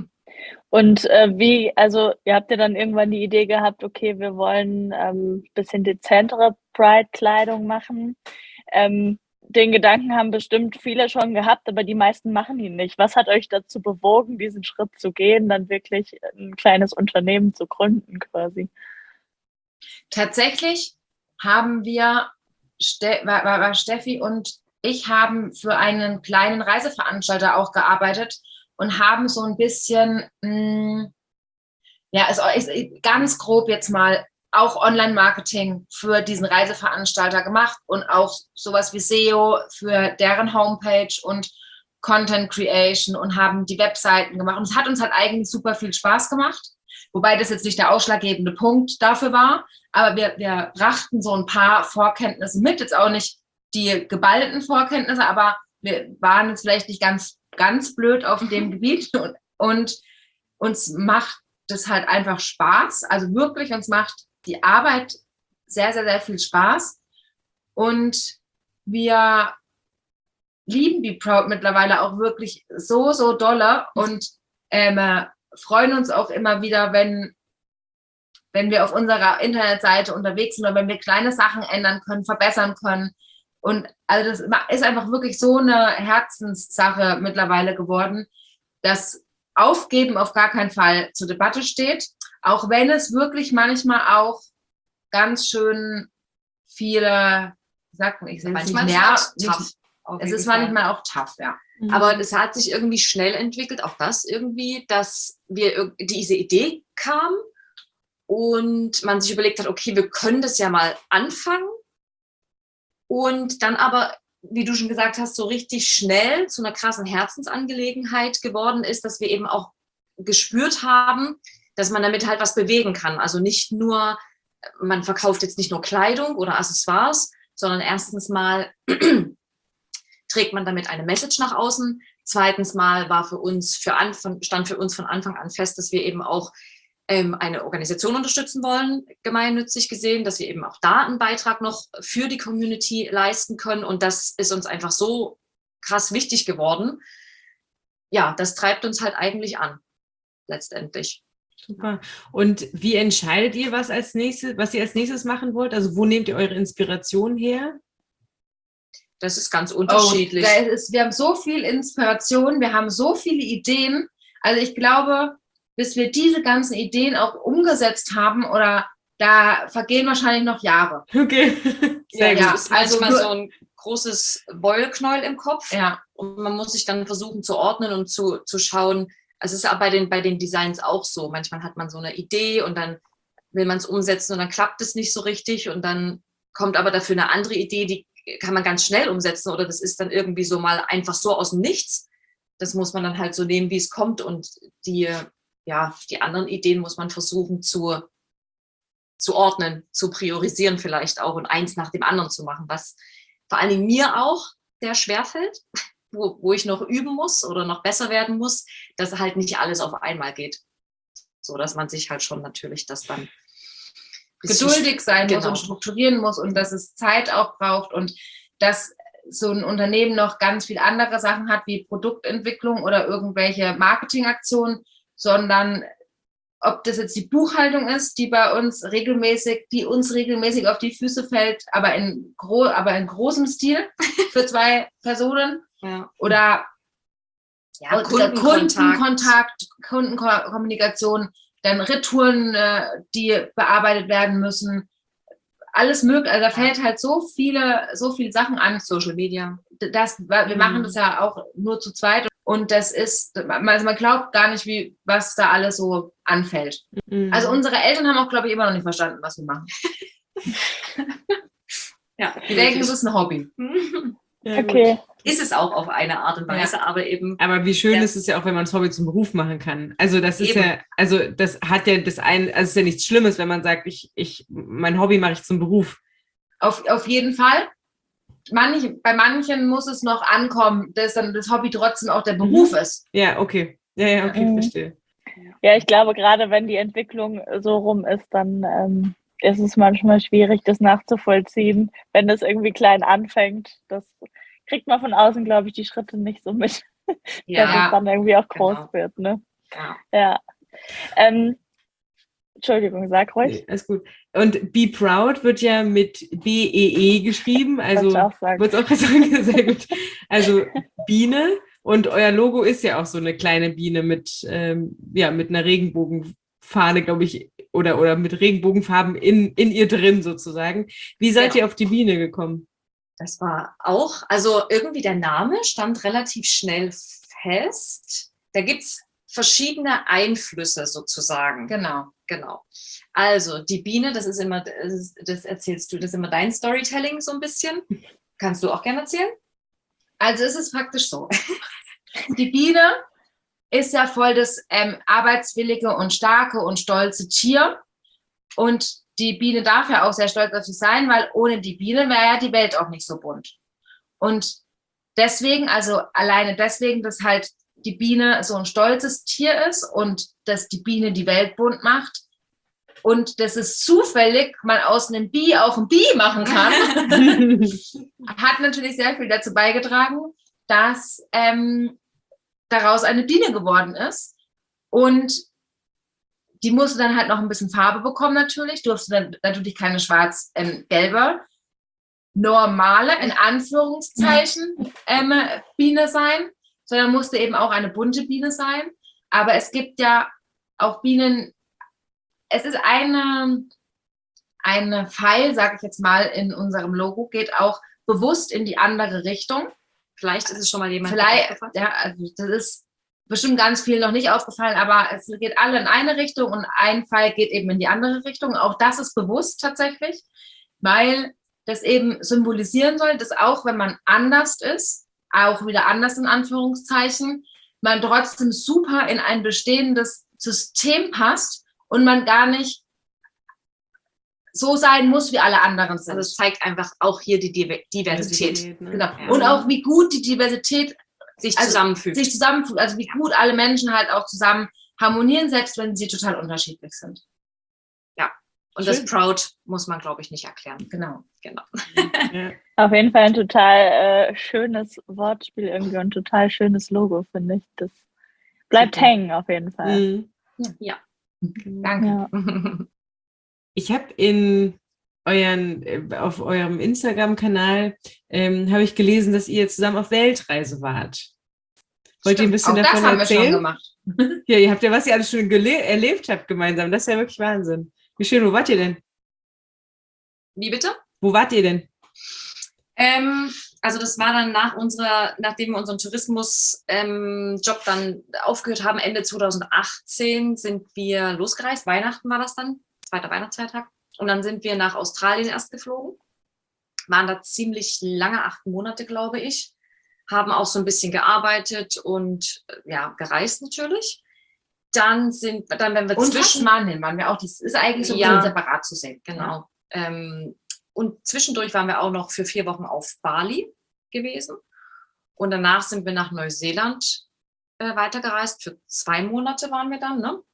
Und äh, wie, also ihr habt ja dann irgendwann die Idee gehabt, okay, wir wollen ähm, ein bisschen dezentere Pride-Kleidung machen. Ähm, den Gedanken haben bestimmt viele schon gehabt, aber die meisten machen ihn nicht. Was hat euch dazu bewogen, diesen Schritt zu gehen, dann wirklich ein kleines Unternehmen zu gründen quasi? Tatsächlich haben wir Ste war, war, war Steffi und ich haben für einen kleinen Reiseveranstalter auch gearbeitet und haben so ein bisschen, mh, ja, also ganz grob jetzt mal auch Online-Marketing für diesen Reiseveranstalter gemacht und auch sowas wie S E O für deren Homepage und Content Creation und haben die Webseiten gemacht. Und es hat uns halt eigentlich super viel Spaß gemacht, wobei das jetzt nicht der ausschlaggebende Punkt dafür war, aber wir, wir brachten so ein paar Vorkenntnisse mit, jetzt auch nicht die geballten Vorkenntnisse, aber wir waren jetzt vielleicht nicht ganz, ganz blöd auf dem Gebiet und, und uns macht das halt einfach Spaß, also wirklich, uns macht die Arbeit sehr, sehr, sehr viel Spaß und wir lieben BeProud mittlerweile auch wirklich so, so dolle und ähm, freuen uns auch immer wieder, wenn, wenn wir auf unserer Internetseite unterwegs sind oder wenn wir kleine Sachen ändern können, verbessern können. Und also das ist einfach wirklich so eine Herzenssache mittlerweile geworden, dass Aufgeben auf gar keinen Fall zur Debatte steht, auch wenn es wirklich manchmal auch ganz schön viele, wie sagt man, ich sage es nicht mehr, nicht, es ist manchmal auch tough, ja. Aber es hat sich irgendwie schnell entwickelt, auch das irgendwie, dass wir diese Idee kam und man sich überlegt hat, okay, wir können das ja mal anfangen und dann aber, wie du schon gesagt hast, so richtig schnell zu einer krassen Herzensangelegenheit geworden ist, dass wir eben auch gespürt haben, dass man damit halt was bewegen kann. Also nicht nur, man verkauft jetzt nicht nur Kleidung oder Accessoires, sondern erstens mal trägt man damit eine Message nach außen. Zweitens mal war für uns, für Anfang, stand für uns von Anfang an fest, dass wir eben auch ähm, eine Organisation unterstützen wollen, gemeinnützig gesehen, dass wir eben auch da einen Beitrag noch für die Community leisten können. Und das ist uns einfach so krass wichtig geworden. Ja, das treibt uns halt eigentlich an, letztendlich. Super. Und wie entscheidet ihr, was als nächstes, was ihr als nächstes machen wollt? Also wo nehmt ihr eure Inspiration her? Das ist ganz unterschiedlich. Oh, ist, wir haben so viel Inspiration, wir haben so viele Ideen. Also ich glaube, bis wir diese ganzen Ideen auch umgesetzt haben, oder da vergehen wahrscheinlich noch Jahre. Okay. Sehr ja, gut. Es ist also manchmal so ein großes Beulknäuel im Kopf. Ja. Und man muss sich dann versuchen zu ordnen und zu, zu schauen. Also es ist bei den, bei den Designs auch so. Manchmal hat man so eine Idee und dann will man es umsetzen und dann klappt es nicht so richtig und dann kommt aber dafür eine andere Idee, die kann man ganz schnell umsetzen oder das ist dann irgendwie so mal einfach so aus dem Nichts. Das muss man dann halt so nehmen, wie es kommt und die, ja, die anderen Ideen muss man versuchen zu, zu ordnen, zu priorisieren vielleicht auch und eins nach dem anderen zu machen, was vor allen Dingen mir auch sehr schwerfällt, wo, wo ich noch üben muss oder noch besser werden muss, dass halt nicht alles auf einmal geht. So, dass man sich halt schon natürlich das dann geduldig sein genau. muss und strukturieren muss und dass es Zeit auch braucht und dass so ein Unternehmen noch ganz viel andere Sachen hat wie Produktentwicklung oder irgendwelche Marketingaktionen, sondern ob das jetzt die Buchhaltung ist, die bei uns regelmäßig, die uns regelmäßig auf die Füße fällt, aber in, gro- aber in großem Stil für zwei Personen ja. oder ja, Kundenkontakt, Kundenkontakt, Kundenkommunikation, dann Retouren, äh, die bearbeitet werden müssen. Alles möglich. Also da fällt halt so viele, so viele Sachen an. Social Media. Das, wir mhm. machen das ja auch nur zu zweit. Und das ist, also man glaubt gar nicht, wie, was da alles so anfällt. Mhm. Also unsere Eltern haben auch, glaube ich, immer noch nicht verstanden, was wir machen. Ja, die denken, es ist ein Hobby. Ja, okay. Gut. Ist es auch auf eine Art und Weise, ja. aber eben. Aber wie schön ja. ist es ja auch, wenn man das Hobby zum Beruf machen kann. Also das ist eben. ja, also das hat ja das ein, also es ist ja nichts Schlimmes, wenn man sagt, ich, ich, mein Hobby mache ich zum Beruf. Auf, auf jeden Fall. Manch, bei manchen muss es noch ankommen, dass dann das Hobby trotzdem auch der Beruf mhm. ist. Ja, okay. Ja, ja, okay, mhm. verstehe. Ja, ich glaube, gerade wenn die Entwicklung so rum ist, dann ähm, ist es manchmal schwierig, das nachzuvollziehen, wenn das irgendwie klein anfängt. Das kriegt man von außen, glaube ich, die Schritte nicht so mit, ja, dass es dann irgendwie auch groß genau. wird. Ne? Ja. ja. Ähm, Entschuldigung, sag ruhig. Nee, alles gut. Und BeProud wird ja mit B E E geschrieben, also wird es auch sagen, sehr gut. Also Biene und euer Logo ist ja auch so eine kleine Biene mit, ähm, ja, mit einer Regenbogenfahne, glaube ich, oder, oder mit Regenbogenfarben in, in ihr drin sozusagen. Wie seid ja. ihr auf die Biene gekommen? Das war auch, also irgendwie der Name stand relativ schnell fest. Da gibt es verschiedene Einflüsse sozusagen. Genau. Genau. Also die Biene, das ist immer, das, das erzählst du, das ist immer dein Storytelling so ein bisschen. Kannst du auch gerne erzählen? Also es ist praktisch so. Die Biene ist ja voll das ähm, arbeitswillige und starke und stolze Tier. Und die Biene darf ja auch sehr stolz auf sich sein, weil ohne die Biene wäre ja die Welt auch nicht so bunt. Und deswegen, also alleine deswegen, dass halt die Biene so ein stolzes Tier ist und dass die Biene die Welt bunt macht und dass es zufällig man aus einem Bi auch ein Bi machen kann, hat natürlich sehr viel dazu beigetragen, dass ähm, daraus eine Biene geworden ist. Und die musste dann halt noch ein bisschen Farbe bekommen natürlich, durfte dann natürlich keine schwarz-gelbe, normale, in Anführungszeichen, ähm, Biene sein, sondern musste eben auch eine bunte Biene sein. Aber es gibt ja auch Bienen, es ist eine, eine Pfeil, sage ich jetzt mal, in unserem Logo, geht auch bewusst in die andere Richtung. Vielleicht ist es schon mal jemand Vielleicht, aufgefallen. ja, also das ist bestimmt ganz viel noch nicht aufgefallen, aber es geht alle in eine Richtung und ein Pfeil geht eben in die andere Richtung. Auch das ist bewusst tatsächlich, weil das eben symbolisieren soll, dass auch wenn man anders ist, auch wieder anders in Anführungszeichen, man trotzdem super in ein bestehendes System passt und man gar nicht so sein muss, wie alle anderen sind. Also es zeigt einfach auch hier die Diversität. Diversität, ne? Genau. Ja. Und auch wie gut die Diversität Sich Also, zusammenfügt. sich zusammenfügt, also wie gut alle Menschen halt auch zusammen harmonieren, selbst wenn sie total unterschiedlich sind. Und Schön. das Proud muss man, glaube ich, nicht erklären. Genau. Genau. Ja. Auf jeden Fall ein total äh, schönes Wortspiel irgendwie und total schönes Logo, finde ich. Das bleibt Super. hängen auf jeden Fall. Mhm. Danke. Ja. Ich habe in euren, äh, auf eurem Instagram-Kanal ähm, habe ich gelesen, dass ihr zusammen auf Weltreise wart. Wollt ihr ein bisschen Auch das davon haben wir schon erzählen? gemacht. Ja, ihr habt ja, was ihr alles schon gele- erlebt habt gemeinsam. Das ist ja wirklich Wahnsinn. Wie schön, wo wart ihr denn? Wie bitte? Wo wart ihr denn? Ähm, also das war dann nach unserer, nachdem wir unseren Tourismusjob ähm, Job dann aufgehört haben, Ende zweitausendachtzehn sind wir losgereist. Weihnachten war das dann, zweiter Weihnachtsfeiertag. Und dann sind wir nach Australien erst geflogen. Waren da ziemlich lange, acht Monate, glaube ich. Haben auch so ein bisschen gearbeitet und äh, ja, gereist natürlich. Dann sind, dann wenn wir Und zwischen... Tasmanien waren wir auch. Das ist eigentlich so ein Ja. bisschen separat zu sehen. Genau. Ähm, und zwischendurch waren wir auch noch für vier Wochen auf Bali gewesen. Und danach sind wir nach Neuseeland äh, weitergereist. Für zwei Monate waren wir dann, ne?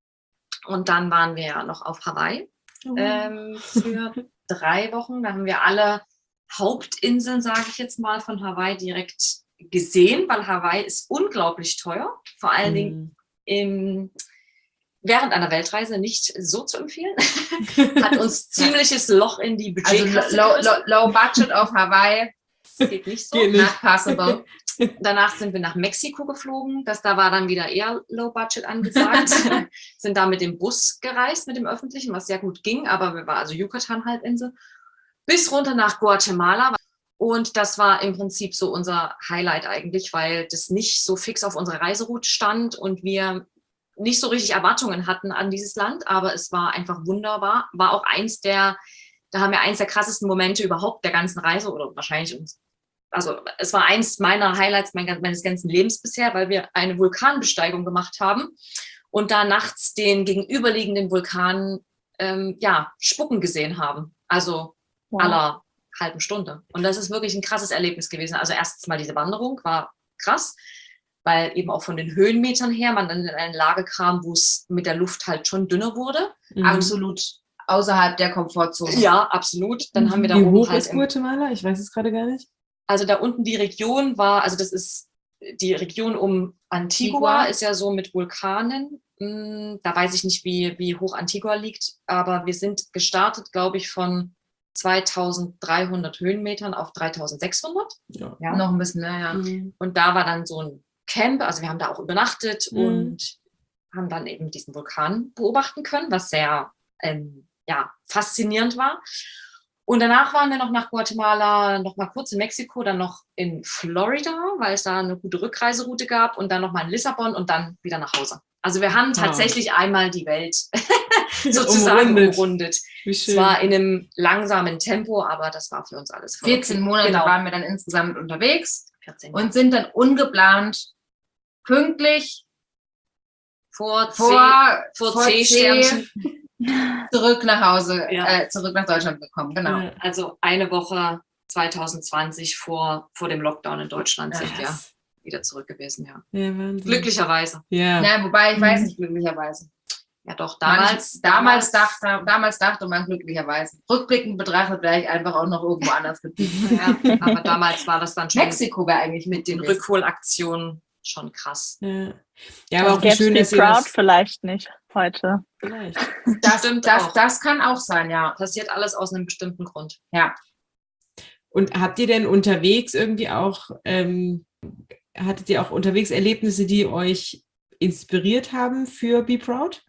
Und dann waren wir ja noch auf Hawaii ähm, für drei Wochen. Da haben wir alle Hauptinseln, sage ich jetzt mal, von Hawaii direkt gesehen, weil Hawaii ist unglaublich teuer. Vor allen Dingen Mhm. im während einer Weltreise nicht so zu empfehlen. Hat uns ziemliches Loch in die Also Budgetkasse low, gerissen. low, low budget auf Hawaii, Das geht nicht so. Geht nicht. not possible. Danach sind wir nach Mexiko geflogen. Das da war dann wieder eher Low Budget angesagt. Sind da mit dem Bus gereist, mit dem Öffentlichen, was sehr gut ging. Aber wir waren also Yucatan-Halbinsel. Bis runter nach Guatemala. Und das war im Prinzip so unser Highlight eigentlich, weil das nicht so fix auf unserer Reiseroute stand und wir nicht so richtig Erwartungen hatten an dieses Land, aber es war einfach wunderbar. War auch eins der, da haben wir eins der krassesten Momente überhaupt der ganzen Reise oder wahrscheinlich, uns, also es war eins meiner Highlights mein, meines ganzen Lebens bisher, weil wir eine Vulkanbesteigung gemacht haben und da nachts den gegenüberliegenden Vulkan ähm, ja, spucken gesehen haben. Also Wow. aller halben Stunde. Und das ist wirklich ein krasses Erlebnis gewesen. Also erstens mal diese Wanderung war krass, weil eben auch von den Höhenmetern her man dann in eine Lage kam, wo es mit der Luft halt schon dünner wurde. Mhm. Absolut außerhalb der Komfortzone. Ja, absolut. Dann haben wir da Wie oben hoch halt ist im, Guatemala? Ich weiß es gerade gar nicht. also da unten die Region war, also das ist die Region um Antigua, Antigua. ist ja so mit Vulkanen. Hm, Da weiß ich nicht, wie, wie hoch Antigua liegt, aber wir sind gestartet, glaube ich, von zweitausenddreihundert Höhenmetern auf dreitausendsechshundert. Ja. Ja. Noch ein bisschen, naja. Mhm. Und da war dann so ein Camp, also wir haben da auch übernachtet Mhm. und haben dann eben diesen Vulkan beobachten können, was sehr ähm, ja, faszinierend war. Und danach waren wir noch nach Guatemala, noch mal kurz in Mexiko, dann noch in Florida, weil es da eine gute Rückreiseroute gab und dann noch mal in Lissabon und dann wieder nach Hause. Also wir haben tatsächlich wow. einmal die Welt sozusagen umrundet. umrundet. Zwar in einem langsamen Tempo, aber das war für uns alles voll vierzehn okay. Monate genau. waren wir dann insgesamt unterwegs und sind dann ungeplant, pünktlich vor, vor, vor, vor C-Sternchen zurück nach Hause, ja. äh, zurück nach Deutschland gekommen. Genau. Also eine Woche zwanzig zwanzig vor, vor dem Lockdown in Deutschland ja. sind wir wieder zurück gewesen. Ja. Ja, glücklicherweise. Ja. Na, wobei, ich weiß nicht, glücklicherweise. Ja doch, damals, damals, damals, dachte, damals dachte man glücklicherweise. Rückblickend betrachtet wäre ich einfach auch noch irgendwo anders geblieben. Ja, aber damals war das dann schon Mexiko wäre eigentlich mit den Rückholaktionen schon krass. Ja, ja aber auch wie schön, dass ihr Proud das vielleicht nicht heute. Vielleicht. Das, Stimmt das, auch. das kann auch sein, ja. Passiert alles aus einem bestimmten Grund. Ja. Und habt ihr denn unterwegs irgendwie auch, ähm, hattet ihr auch unterwegs Erlebnisse, die euch inspiriert haben für Be Proud?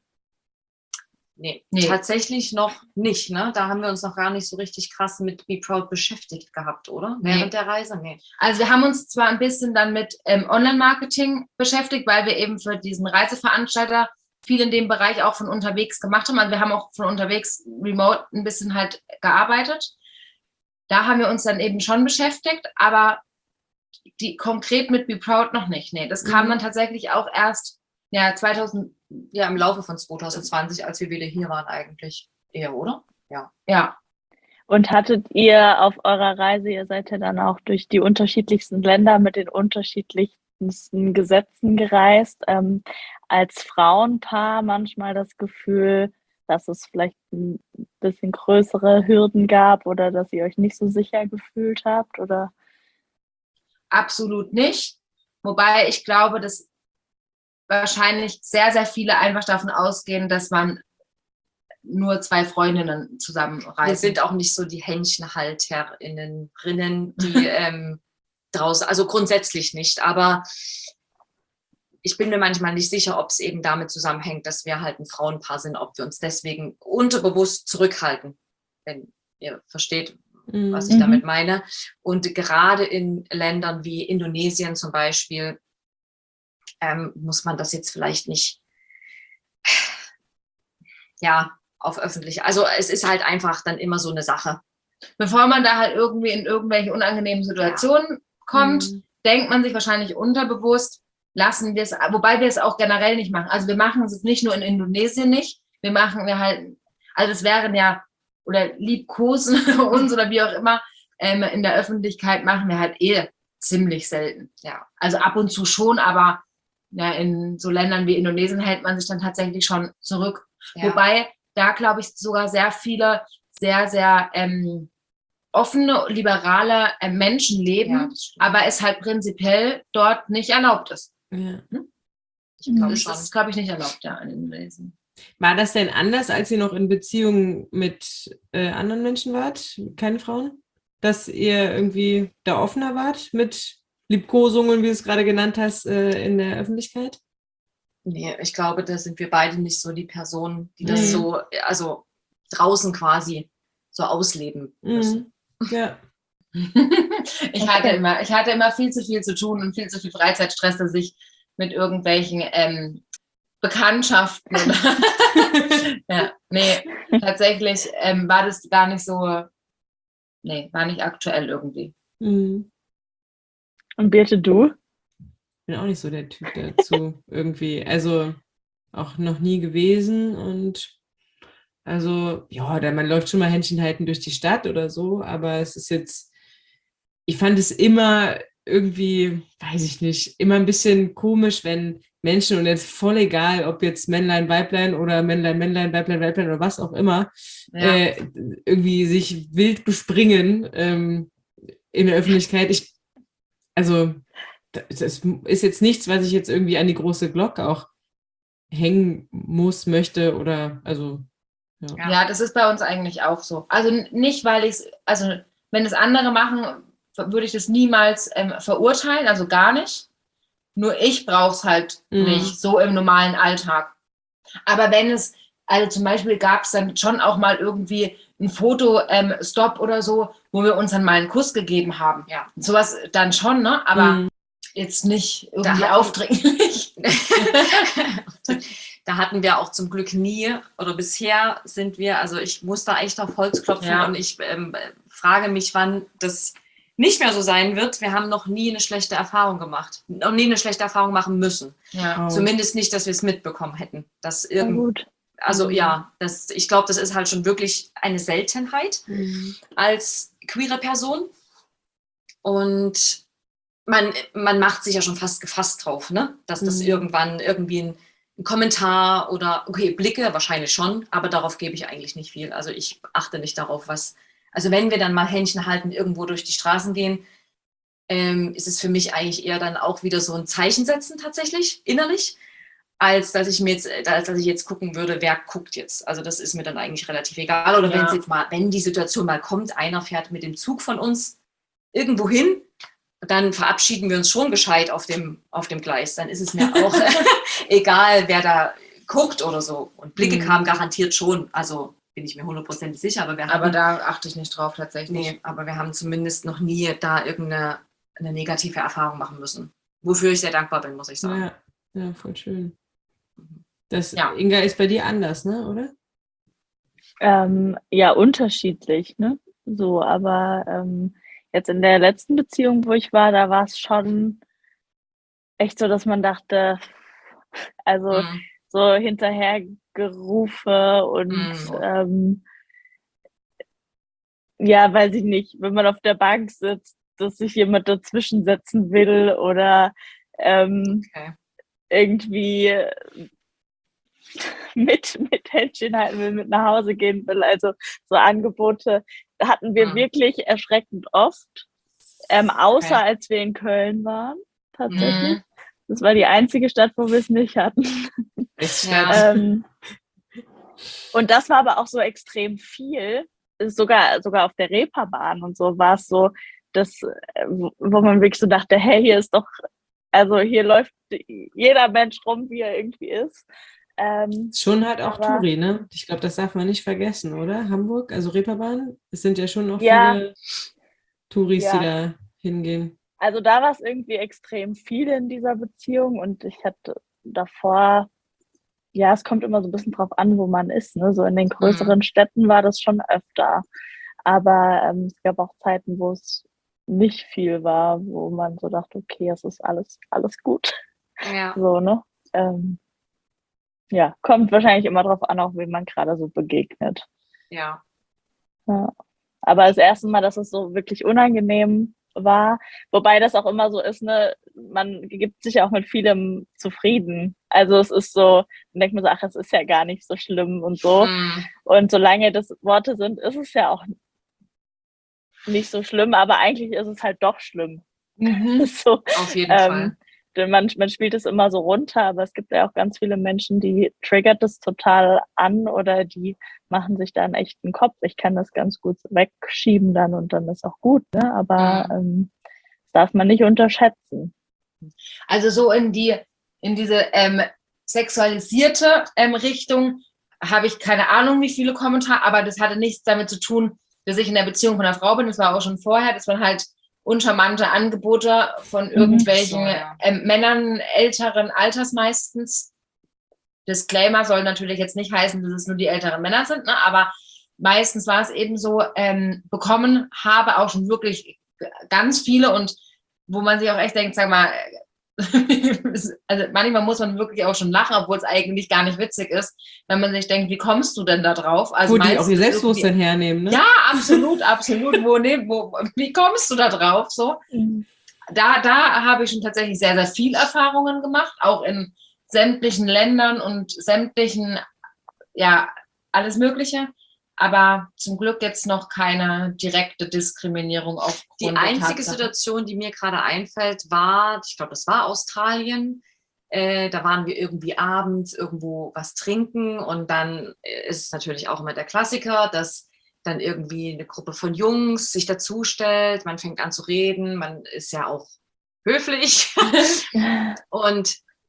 Nee, nee, tatsächlich noch nicht. Ne? Da haben wir uns noch gar nicht so richtig krass mit Be Proud beschäftigt gehabt, oder? Nee. Während der Reise? Nee. Also wir haben uns zwar ein bisschen dann mit ähm, Online-Marketing beschäftigt, weil wir eben für diesen Reiseveranstalter viel in dem Bereich auch von unterwegs gemacht haben. Also wir haben auch von unterwegs remote ein bisschen halt gearbeitet. Da haben wir uns dann eben schon beschäftigt, aber die konkret mit Be Proud noch nicht. Nee, das kam mhm. dann tatsächlich auch erst ja, zweitausend, ja, im Laufe von zwanzig zwanzig, als wir wieder hier waren eigentlich eher, oder? Ja. Ja. Und hattet ihr auf eurer Reise, ihr seid ja dann auch durch die unterschiedlichsten Länder mit den unterschiedlichsten Gesetzen gereist, ähm, als Frauenpaar manchmal das Gefühl, dass es vielleicht ein bisschen größere Hürden gab oder dass ihr euch nicht so sicher gefühlt habt, oder? Absolut nicht. Wobei ich glaube, dass wahrscheinlich sehr, sehr viele einfach davon ausgehen, dass man nur zwei Freundinnen zusammenreisen. Wir sind auch nicht so die HändchenhalterInnen, die ähm, draußen, also grundsätzlich nicht, aber ich bin mir manchmal nicht sicher, ob es eben damit zusammenhängt, dass wir halt ein Frauenpaar sind, ob wir uns deswegen unterbewusst zurückhalten, wenn ihr versteht, mhm. was ich damit meine. Und gerade in Ländern wie Indonesien zum Beispiel, Ähm, muss man das jetzt vielleicht nicht ja, auf öffentlich. Also es ist halt einfach dann immer so eine Sache. Bevor man da halt irgendwie in irgendwelche unangenehmen Situationen ja. kommt, mhm. denkt man sich wahrscheinlich unterbewusst, lassen wir es, wobei wir es auch generell nicht machen. Also wir machen es nicht nur in Indonesien nicht, wir machen wir halt, also es wären ja, oder liebkosen uns oder wie auch immer, ähm, in der Öffentlichkeit machen wir halt eh ziemlich selten. Ja, also ab und zu schon, aber ja, in so Ländern wie Indonesien hält man sich dann tatsächlich schon zurück. Ja. Wobei da, glaube ich, sogar sehr viele sehr, sehr ähm, offene, liberale äh, Menschen leben, ja, aber es halt prinzipiell dort nicht erlaubt ist. Ja. Hm? Ich glaube, das ist, glaube ich, nicht erlaubt, ja, in Indonesien. War das denn anders, als ihr noch in Beziehungen mit äh, anderen Menschen wart, keine Frauen? Dass ihr irgendwie da offener wart mit Liebkosungen, wie du es gerade genannt hast, äh, in der Öffentlichkeit? Nee, ich glaube, da sind wir beide nicht so die Personen, die das mhm. so, also draußen quasi so ausleben müssen. Mhm. Ja. ich, hatte immer, ich hatte immer viel zu viel zu tun und viel zu viel Freizeitstress, dass ich mit irgendwelchen ähm, Bekanntschaften ja, nee, tatsächlich ähm, war das gar nicht so, nee, war nicht aktuell irgendwie. Mhm. Und Birte, du? Ich bin auch nicht so der Typ dazu irgendwie. Also auch noch nie gewesen und also, ja, da, man läuft schon mal Händchen halten durch die Stadt oder so, aber es ist jetzt, ich fand es immer irgendwie, weiß ich nicht, immer ein bisschen komisch, wenn Menschen, und jetzt voll egal, ob jetzt Männlein, Weiblein oder Männlein, Männlein, Weiblein, Weiblein oder was auch immer, ja. äh, irgendwie sich wild bespringen ähm, in der Öffentlichkeit. Ich Also, das ist jetzt nichts, was ich jetzt irgendwie an die große Glocke auch hängen muss, möchte oder, also, ja. Ja, das ist bei uns eigentlich auch so. Also nicht, weil ich es, also wenn es andere machen, würde ich das niemals ähm, verurteilen, also gar nicht. Nur ich brauche es halt mhm. nicht so im normalen Alltag. Aber wenn es, also zum Beispiel gab es dann schon auch mal irgendwie ein Foto, ähm, Stop oder so, wo wir uns dann mal einen Kuss gegeben haben. Ja. Sowas dann schon, ne? Aber Mhm. jetzt nicht Da irgendwie hatten- aufdringlich. Da hatten wir auch zum Glück nie, oder bisher sind wir, also ich muss da echt auf Holz klopfen Ja. und ich ähm, frage mich, wann das nicht mehr so sein wird. Wir haben noch nie eine schlechte Erfahrung gemacht, noch nie eine schlechte Erfahrung machen müssen. Ja. Wow. Zumindest nicht, dass wir es mitbekommen hätten. Dass Na irgend, gut. also Mhm. ja, das, ich glaube, das ist halt schon wirklich eine Seltenheit Mhm. als queere Person. Und man, man macht sich ja schon fast gefasst drauf, ne? Dass das Mhm. irgendwann irgendwie ein, ein Kommentar oder, okay, Blicke wahrscheinlich schon, aber darauf gebe ich eigentlich nicht viel. Also ich achte nicht darauf, was, also wenn wir dann mal Händchen halten, irgendwo durch die Straßen gehen, ähm, ist es für mich eigentlich eher dann auch wieder so ein Zeichen setzen tatsächlich, innerlich, als dass ich mir jetzt, als dass ich jetzt gucken würde, wer guckt jetzt. Also das ist mir dann eigentlich relativ egal. Oder Ja. wenn es jetzt mal, wenn die Situation mal kommt, einer fährt mit dem Zug von uns irgendwo hin, dann verabschieden wir uns schon gescheit auf dem, auf dem Gleis. Dann ist es mir auch egal, wer da guckt oder so. Und Blicke Mhm. kamen garantiert schon. Also bin ich mir hundertprozentig sicher. Aber wir Aber hatten, da achte ich nicht drauf tatsächlich. nee, aber wir haben zumindest noch nie da irgendeine eine negative Erfahrung machen müssen. Wofür ich sehr dankbar bin, muss ich sagen. Ja, ja, voll schön. Das, Ja. Inga, ist bei dir anders, ne, oder? Ähm, ja, unterschiedlich, ne? So, aber ähm, jetzt in der letzten Beziehung, wo ich war, da war es schon echt so, dass man dachte, also Mhm. so hinterhergerufe und Mhm. ähm, ja, weiß ich nicht, wenn man auf der Bank sitzt, dass sich jemand dazwischen setzen will oder ähm, Okay. irgendwie mit, mit Händchen halten will, mit nach Hause gehen will. Also so Angebote hatten wir Mhm. wirklich erschreckend oft, ähm, außer Okay. als wir in Köln waren, tatsächlich. Mhm. Das war die einzige Stadt, wo wir es nicht hatten. Weststadt. Ja. ähm, und das war aber auch so extrem viel. Sogar, sogar auf der Reeperbahn und so war es so, dass, äh, wo wo man wirklich so dachte, hey, hier ist doch, also hier läuft jeder Mensch rum, wie er irgendwie ist. Ähm, Schon halt auch aber- Touri, ne? Ich glaube, das darf man nicht vergessen, oder? Hamburg, also Reeperbahn, es sind ja schon noch Ja. viele Touris, Ja. die da hingehen. Also da war es irgendwie extrem viel in dieser Beziehung und ich hatte davor, ja, es kommt immer so ein bisschen drauf an, wo man ist, ne? So in den größeren Städten war das schon öfter. Aber ähm, es gab auch Zeiten, wo es nicht viel war, wo man so dachte, okay, es ist alles, alles gut. Ja. So, ne? Ähm, ja, kommt wahrscheinlich immer drauf an, auch wem man gerade so begegnet. Ja. Ja. Aber das erste Mal, dass es so wirklich unangenehm war, wobei das auch immer so ist, ne, man gibt sich auch mit vielem zufrieden. Also es ist so, dann denkt man so, ach, es ist ja gar nicht so schlimm und so. Mhm. Und solange das Worte sind, ist es ja auch nicht so schlimm, aber eigentlich ist es halt doch schlimm. Mhm. So, Auf jeden ähm, Fall. denn man, man spielt es immer so runter, aber es gibt ja auch ganz viele Menschen, die triggert das total an oder die machen sich da einen echten Kopf. Ich kann das ganz gut wegschieben dann und dann ist auch gut, ne? Aber Mhm. ähm, das darf man nicht unterschätzen. Also so in die, in diese ähm, sexualisierte ähm, Richtung habe ich keine Ahnung, wie viele Kommentare, aber das hatte nichts damit zu tun, dass ich in der Beziehung von einer Frau bin. Das war auch schon vorher, das waren halt uncharmante Angebote von irgendwelchen So, ja. ähm, Männern älteren Alters meistens. Disclaimer soll natürlich jetzt nicht heißen, dass es nur die älteren Männer sind, ne? Aber meistens war es eben so, ähm, bekommen habe auch schon wirklich ganz viele und wo man sich auch echt denkt, sag mal, also manchmal muss man wirklich auch schon lachen, obwohl es eigentlich gar nicht witzig ist, wenn man sich denkt, wie kommst du denn da drauf? Also Wo die meistens auch ihr Selbstbewusstsein irgendwie- hernehmen, ne? Ja, absolut, absolut. Wo, ne, wo, wie kommst du da drauf? So? Da, da habe ich schon tatsächlich sehr, sehr viel Erfahrungen gemacht, auch in sämtlichen Ländern und sämtlichen, ja, alles Mögliche. Aber zum Glück jetzt noch keine direkte Diskriminierung aufgrund Die der einzige Tatsache. Situation, die mir gerade einfällt, war, ich glaube, das war Australien. Äh, da waren wir irgendwie abends irgendwo was trinken und dann ist es natürlich auch immer der Klassiker, dass dann irgendwie eine Gruppe von Jungs sich dazustellt, man fängt an zu reden, man ist ja auch höflich und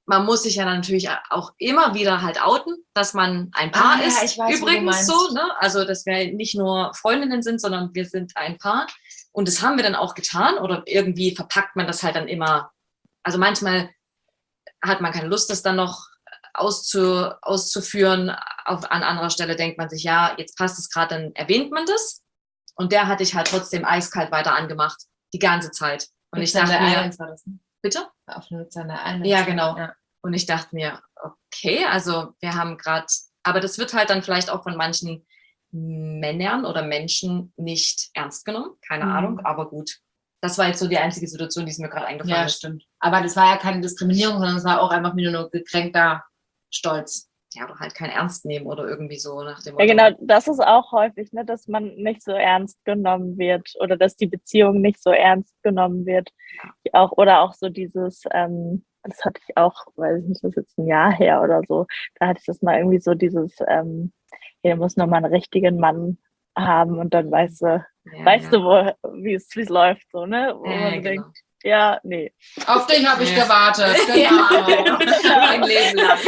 man muss sich ja natürlich auch immer wieder halt outen, dass man ein Paar Ah, ja, ist. ich weiß, wie du Übrigens meinst. so, ne? Also, dass wir nicht nur Freundinnen sind, sondern wir sind ein Paar. Und das haben wir dann auch getan. Oder irgendwie verpackt man das halt dann immer. Also manchmal hat man keine Lust, das dann noch auszu, auszuführen. Auf, an anderer Stelle denkt man sich, ja, jetzt passt es gerade, dann erwähnt man das. Und der hatte ich halt trotzdem eiskalt weiter angemacht. Die ganze Zeit. Und ich dachte mir, Islands war das, ne? bitte? Auf Nutzander Island. Ja, genau. Ja. Und ich dachte mir, okay, also wir haben gerade, aber das wird halt dann vielleicht auch von manchen Männern oder Menschen nicht ernst genommen. Keine Mhm. Ahnung, aber gut. Das war jetzt so die einzige Situation, die es mir gerade eingefallen Ja, ist. stimmt. Aber das war ja keine Diskriminierung, sondern es war auch einfach wieder nur gekränkter Stolz. Ja, oder halt kein Ernst nehmen oder irgendwie so nach dem Ja, Motto. genau, das ist auch häufig, ne, dass man nicht so ernst genommen wird oder dass die Beziehung nicht so ernst genommen wird. Auch, oder auch so dieses, ähm, das hatte ich auch, weiß ich nicht, das ist jetzt ein Jahr her oder so, da hatte ich das mal irgendwie so dieses, ähm, hier muss nochmal einen richtigen Mann haben und dann weißt du, Ja, weißt ja. du, wo, wie es wie es läuft, so, ne? Wo Ja, man genau. denkt, ja, nee. Auf dich habe ich Ja. gewartet. Ja, Genau. mein Leben lang.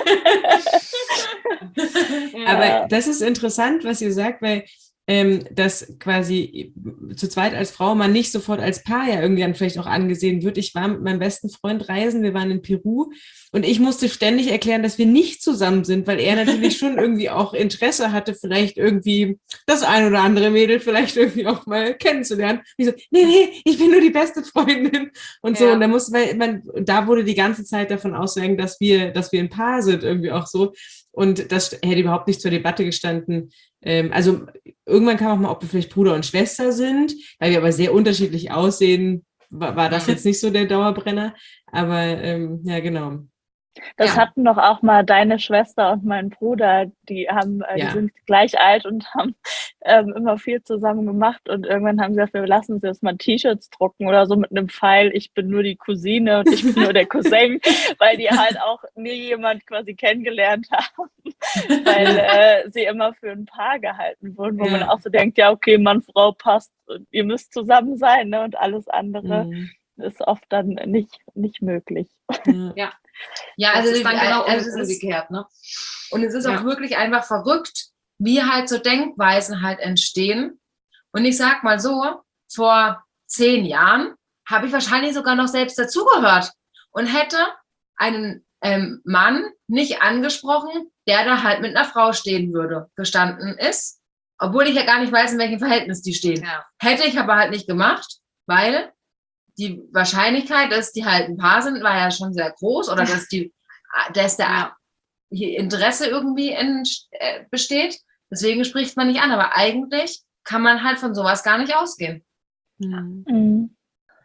Aber das ist interessant, was ihr sagt, weil ähm, dass quasi zu zweit als Frau man nicht sofort als Paar ja irgendwie dann vielleicht auch angesehen wird. Ich war mit meinem besten Freund reisen, wir waren in Peru und ich musste ständig erklären, dass wir nicht zusammen sind, weil er natürlich schon irgendwie auch Interesse hatte, vielleicht irgendwie das ein oder andere Mädel vielleicht irgendwie auch mal kennenzulernen. Und ich so, nee, nee, ich bin nur die beste Freundin und so. Ja. Und da musste man, man, da wurde die ganze Zeit davon ausgegangen, dass wir, dass wir ein Paar sind, irgendwie auch so. Und das hätte überhaupt nicht zur Debatte gestanden. Ähm, also irgendwann kam auch mal, ob wir vielleicht Bruder und Schwester sind, weil wir aber sehr unterschiedlich aussehen, war, war das jetzt nicht so der Dauerbrenner. Aber ähm, ja, genau. Das Ja. hatten doch auch mal deine Schwester und mein Bruder, die haben, äh, Ja. die sind gleich alt und haben ähm, immer viel zusammen gemacht und irgendwann haben sie gesagt, wir lassen uns jetzt mal T-Shirts drucken oder so mit einem Pfeil, ich bin nur die Cousine und ich bin nur der Cousin, weil die halt auch nie jemand quasi kennengelernt haben, weil äh, sie immer für ein Paar gehalten wurden, wo Ja. man auch so denkt, ja okay, Mann, Frau passt, und ihr müsst zusammen sein, ne? Und alles andere Mhm. ist oft dann nicht, nicht möglich. Ja. Ja, Das also, ist dann genau also es ist, umgekehrt, ne? und es ist Ja. auch wirklich einfach verrückt, wie halt so Denkweisen halt entstehen. Und ich sag mal so, vor zehn Jahren habe ich wahrscheinlich sogar noch selbst dazugehört und hätte einen ähm, Mann nicht angesprochen, der da halt mit einer Frau stehen würde, gestanden ist, obwohl ich ja gar nicht weiß, in welchem Verhältnis die stehen. Ja. Hätte ich aber halt nicht gemacht, weil die Wahrscheinlichkeit, dass die halt ein Paar sind, war ja schon sehr groß oder dass die, dass der Ja. hier Interesse irgendwie in, äh, besteht. Deswegen spricht man nicht an. Aber eigentlich kann man halt von sowas gar nicht ausgehen. Mhm. Mhm.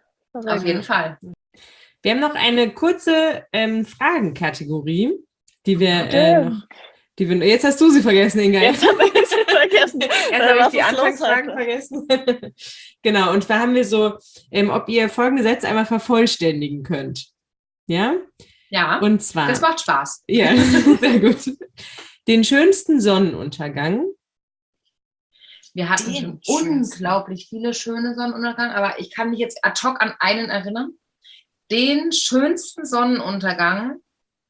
Auf jeden Fall. Wir haben noch eine kurze ähm, Fragenkategorie, die wir äh, noch, die wir, jetzt hast du sie vergessen, Inga. Jetzt habe ich es vergessen. Jetzt Äh, habe ich was die ist los Anfangsfragen heute? vergessen. Genau, und zwar haben wir so, ähm, ob ihr folgende Sätze einmal vervollständigen könnt. Ja? Ja, Und zwar, das macht Spaß. ja, sehr gut. Den schönsten Sonnenuntergang. Wir hatten Den schon schönsten. unglaublich viele schöne Sonnenuntergänge, aber ich kann mich jetzt ad hoc an einen erinnern. Den schönsten Sonnenuntergang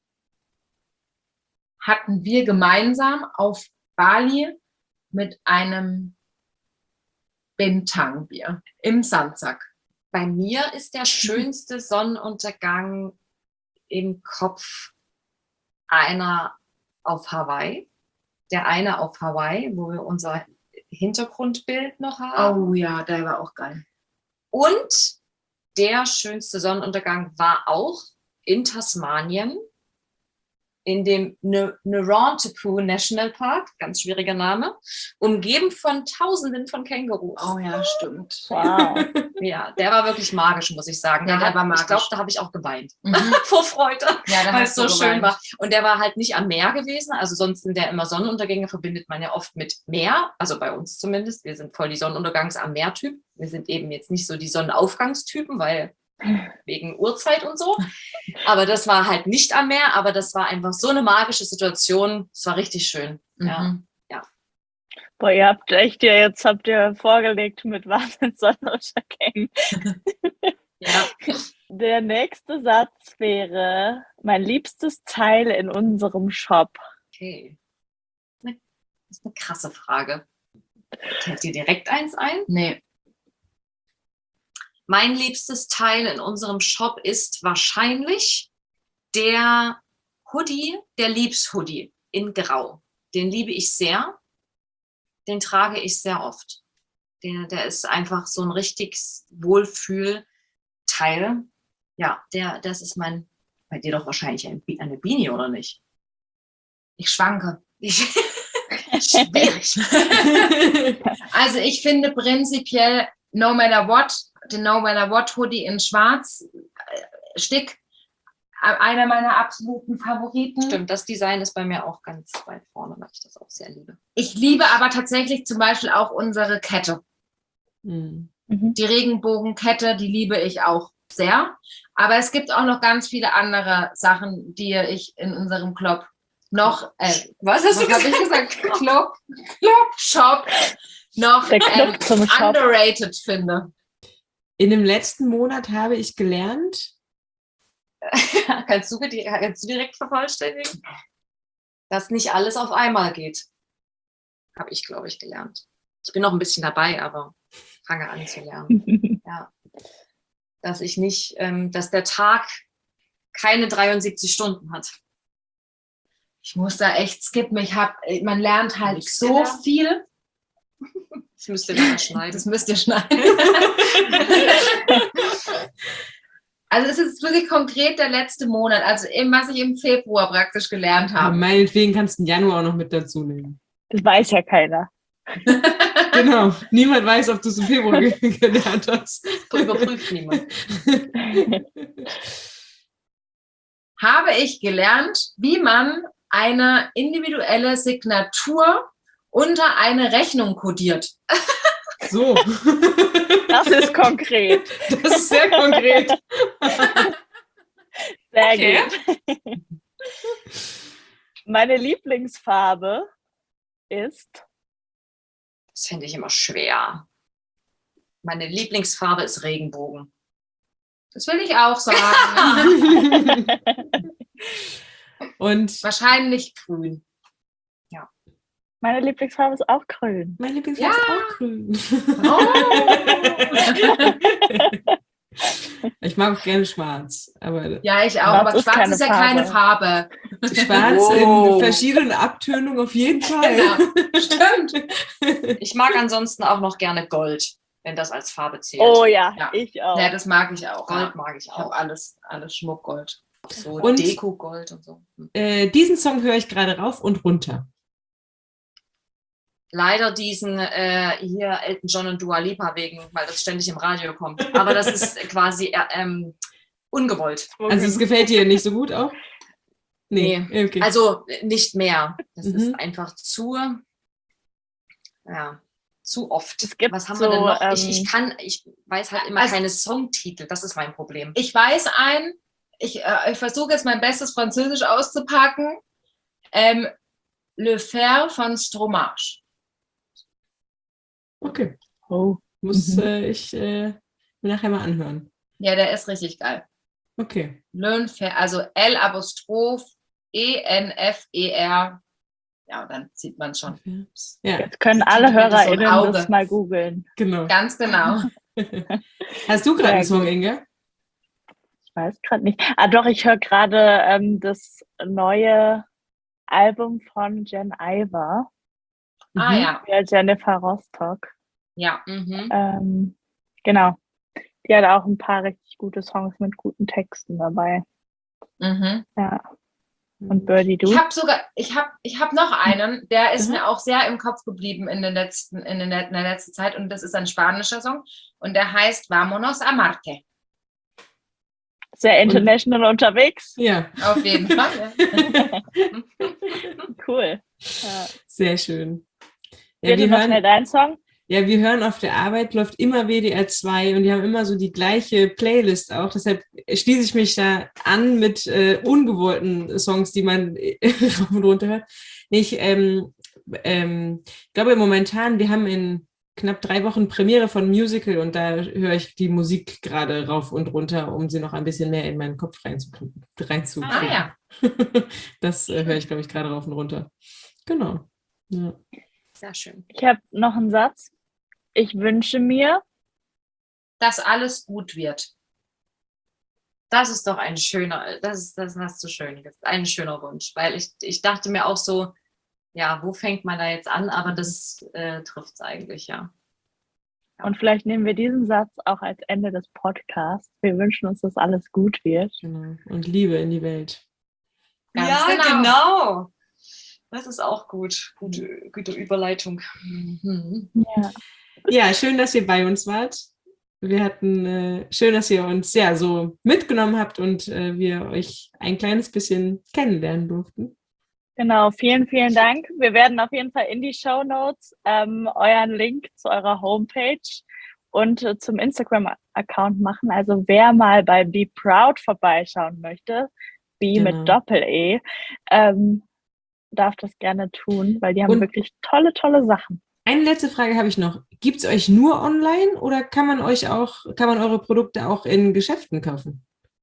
hatten wir gemeinsam auf Bali mit einem Bintang-Bier im Sandsack. Bei mir ist der schönste Sonnenuntergang im Kopf einer auf Hawaii. Der eine auf Hawaii, wo wir unser Hintergrundbild noch haben. Oh ja, der war auch geil. Und der schönste Sonnenuntergang war auch in Tasmanien, in dem Narawntapu National Park, ganz schwieriger Name, umgeben von Tausenden von Kängurus. Oh ja, stimmt. Wow. Ja, der war wirklich magisch, muss ich sagen. Ja, Da der hat, war Ich magisch. glaube, da habe ich auch geweint. Mhm. Vor Freude, Ja, da weil es hast so du schön geweint. war. Und der war halt nicht am Meer gewesen. Also sonst sind der immer Sonnenuntergänge, verbindet man ja oft mit Meer. Also bei uns zumindest. Wir sind voll die Sonnenuntergangs am Meer-Typ. Wir sind eben jetzt nicht so die Sonnenaufgangstypen, weil wegen Uhrzeit und so. Aber das war halt nicht am Meer, aber das war einfach so eine magische Situation. Es war richtig schön. Ja. Mhm. Boah, ihr habt echt ja, jetzt habt ihr vorgelegt mit Wahnsinns Sonnenuntergängen. Ja. Der nächste Satz wäre mein liebstes Teil in unserem Shop. Okay. Das ist eine krasse Frage. Fällt dir direkt eins ein? Nee. Mein liebstes Teil in unserem Shop ist wahrscheinlich der Hoodie, der Liebs-Hoodie in Grau. Den liebe ich sehr. Den trage ich sehr oft. Der, der ist einfach so ein richtiges Wohlfühlteil. Ja, der, das ist mein, bei dir doch wahrscheinlich ein, eine Beanie, oder nicht? Ich schwanke. Ich, schwierig. Also ich finde prinzipiell No Matter What, den No Matter What Hoodie in Schwarz, äh, Stick, äh, einer meiner absoluten Favoriten. Stimmt, das Design ist bei mir auch ganz weit vorne, weil ich das auch sehr liebe. Ich liebe aber tatsächlich zum Beispiel auch unsere Kette. Mhm. Die Regenbogenkette, die liebe ich auch sehr. Aber es gibt auch noch ganz viele andere Sachen, die ich in unserem Club noch, äh, Was hast was du habe ich gesagt? Club, Club Shop noch Der Club ähm, zum Shop. underrated finde. In dem letzten Monat habe ich gelernt, kannst, du, kannst du direkt vervollständigen? Dass nicht alles auf einmal geht. Habe ich, glaube ich, gelernt. Ich bin noch ein bisschen dabei, aber fange an zu lernen. Ja. Dass ich nicht, ähm, dass der Tag keine dreiundsiebzig Stunden hat. Ich muss da echt skippen. Ich hab, man lernt halt Nix so gelernt. viel. Das müsst ihr dann schneiden. Das müsst ihr schneiden. Also es ist wirklich konkret der letzte Monat, also eben, was ich im Februar praktisch gelernt aber habe. meinetwegen kannst du den Januar auch noch mit dazu nehmen. Das weiß ja keiner. Genau. Niemand weiß, ob du es im Februar ge- gelernt hast. Überprüft niemand. Habe ich gelernt, wie man eine individuelle Signatur unter eine Rechnung kodiert. So. Das ist konkret. Das ist sehr konkret. Sehr Okay. gut. Meine Lieblingsfarbe ist Das finde ich immer schwer. Meine Lieblingsfarbe ist Regenbogen. Das will ich auch sagen. Und Wahrscheinlich grün. meine Lieblingsfarbe ist auch grün. mein Lieblingsfarbe Ja. ist auch grün. Oh. Ich mag auch gerne schwarz, aber Ja, ich auch. Schwarz Aber ist schwarz keine ist ja keine Farbe. schwarz Wow. in verschiedenen Abtönungen auf jeden Fall. Genau. Stimmt. Ich mag ansonsten auch noch gerne Gold, wenn das als Farbe zählt. Oh ja, Ja. ich auch. Ja, das mag ich auch. Gold Ja. mag ich Ich habe auch. alles, alles Schmuckgold. So Und- Deko-Gold und so. Hm. Äh, diesen Song höre ich gerade rauf und runter. Leider diesen äh, hier Elton John und Dua Lipa wegen, weil das ständig im Radio kommt. Aber das ist quasi äh, ähm, ungewollt. Also es gefällt dir nicht so gut auch? Nee. Okay. Also nicht mehr. Das Mhm. ist einfach zu, ja, zu oft. Es gibt Was haben so, wir denn noch? ähm, ich, ich kann, ich weiß halt immer Also- keine Songtitel. Das ist mein Problem. Ich weiß ein, ich, äh, ich versuche jetzt mein bestes Französisch auszupacken. Ähm, Le Fer von Stromae. Okay. Oh. Muss Mhm. äh, ich äh, mir nachher mal anhören. Ja, der ist richtig geil. Okay. Le Fer, also L Apostroph E N F E R. Ja, dann sieht man es schon. Ja, Jetzt können Die alle Titel hätte so ein HörerInnen Auge. das mal googeln. genau. Ganz genau. Hast du gerade einen Sehr Song, gut. Inge? Ich weiß gerade nicht. Ah doch, ich höre gerade ähm, das neue Album von Jen Iver, Ah Mhm. ja, ja, Jennifer Rostock. ja. Mhm. Ähm, genau. Die hat auch ein paar richtig gute Songs mit guten Texten dabei. Mhm. Ja. Und Birdie Du. Ich habe sogar, ich habe ich hab noch einen, der ist Mhm. mir auch sehr im Kopf geblieben in, den letzten, in, den, in der letzten Zeit und das ist ein spanischer Song und der heißt Vámonos a Marte. Sehr international unterwegs. Ja, Auf jeden Fall. Ja. Cool. Ja. sehr schön. Ja, Bitte wir noch schnell hören, deinen Song. ja, wir hören auf der Arbeit, läuft immer W D R zwei und die haben immer so die gleiche Playlist auch. Deshalb schließe ich mich da an mit äh, ungewollten Songs, die man rauf und runter hört. Ich ähm, ähm, glaube momentan, wir haben in knapp drei Wochen Premiere von Musical und da höre ich die Musik gerade rauf und runter, um sie noch ein bisschen mehr in meinen Kopf reinzukriegen. reinzukriegen. Ah ja. Das äh, höre ich, glaube ich, gerade rauf und runter. Genau. Ja. Sehr schön. Ich habe noch einen Satz. Ich wünsche mir, Dass alles gut wird. Das ist doch ein schöner, das, ist, das hast du schön gesagt, ein schöner Wunsch, weil ich, ich dachte mir auch so, ja, wo fängt man da jetzt an, aber das äh, trifft es eigentlich, ja. und vielleicht nehmen wir diesen Satz auch als Ende des Podcasts. Wir wünschen uns, dass alles gut wird. Genau. Und Liebe in die Welt. Ganz ja, genau. genau. Das ist auch gut. Gute, gute Überleitung. Mhm. Ja. Ja, schön, dass ihr bei uns wart. Wir hatten, äh, schön, dass ihr uns ja so mitgenommen habt und äh, wir euch ein kleines bisschen kennenlernen durften. Genau, vielen, vielen Dank. Wir werden auf jeden Fall in die Shownotes ähm, euren Link zu eurer Homepage und äh, zum Instagram-Account machen. Also wer mal bei Be Proud vorbeischauen möchte, Be Genau. mit Doppel-E, ähm, darf das gerne tun, weil die haben Und- wirklich tolle, tolle Sachen. Eine letzte Frage habe ich noch. Gibt es euch nur online oder kann man euch auch, kann man eure Produkte auch in Geschäften kaufen?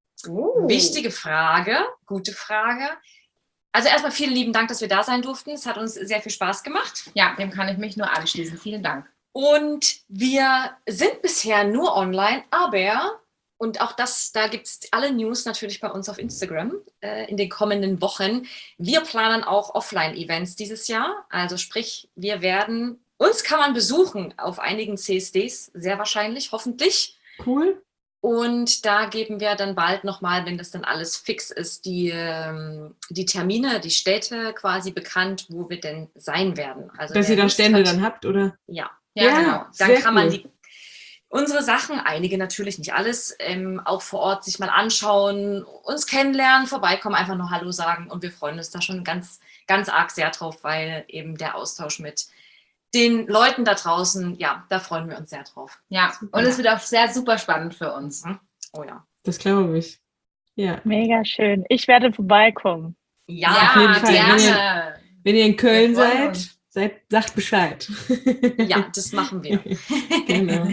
Oh. Wichtige Frage, gute Frage. Also erstmal vielen lieben Dank, dass wir da sein durften. Es hat uns sehr viel Spaß gemacht. Ja, dem kann ich mich nur anschließen. Vielen Dank. Und wir sind bisher nur online, aber, und auch das, da gibt es alle News natürlich bei uns auf Instagram äh, in den kommenden Wochen. Wir planen auch Offline-Events dieses Jahr. Also sprich, wir werden, uns kann man besuchen auf einigen C S Ds, sehr wahrscheinlich, hoffentlich. Cool. Und da geben wir dann bald nochmal, wenn das dann alles fix ist, die, ähm, die Termine, die Städte quasi bekannt, wo wir denn sein werden. Also Dass wer ihr da Lust Stände hat- dann habt, oder? Ja, Ja, Ja. genau. dann Sehr kann man cool. die, unsere Sachen, einige natürlich nicht alles, ähm, auch vor Ort sich mal anschauen, uns kennenlernen, vorbeikommen, einfach nur Hallo sagen. Und wir freuen uns da schon ganz, ganz arg sehr drauf, weil eben der Austausch mit den Leuten da draußen, ja, da freuen wir uns sehr drauf. Ja, und es wird auch sehr super spannend für uns. Oh ja. Das glaube ich. Ja. Mega schön. Ich werde vorbeikommen. Ja, auf jeden Fall. gerne. Wenn ihr in Köln Wir freuen seid, uns. seid, sagt Bescheid. ja, das machen wir. Genau.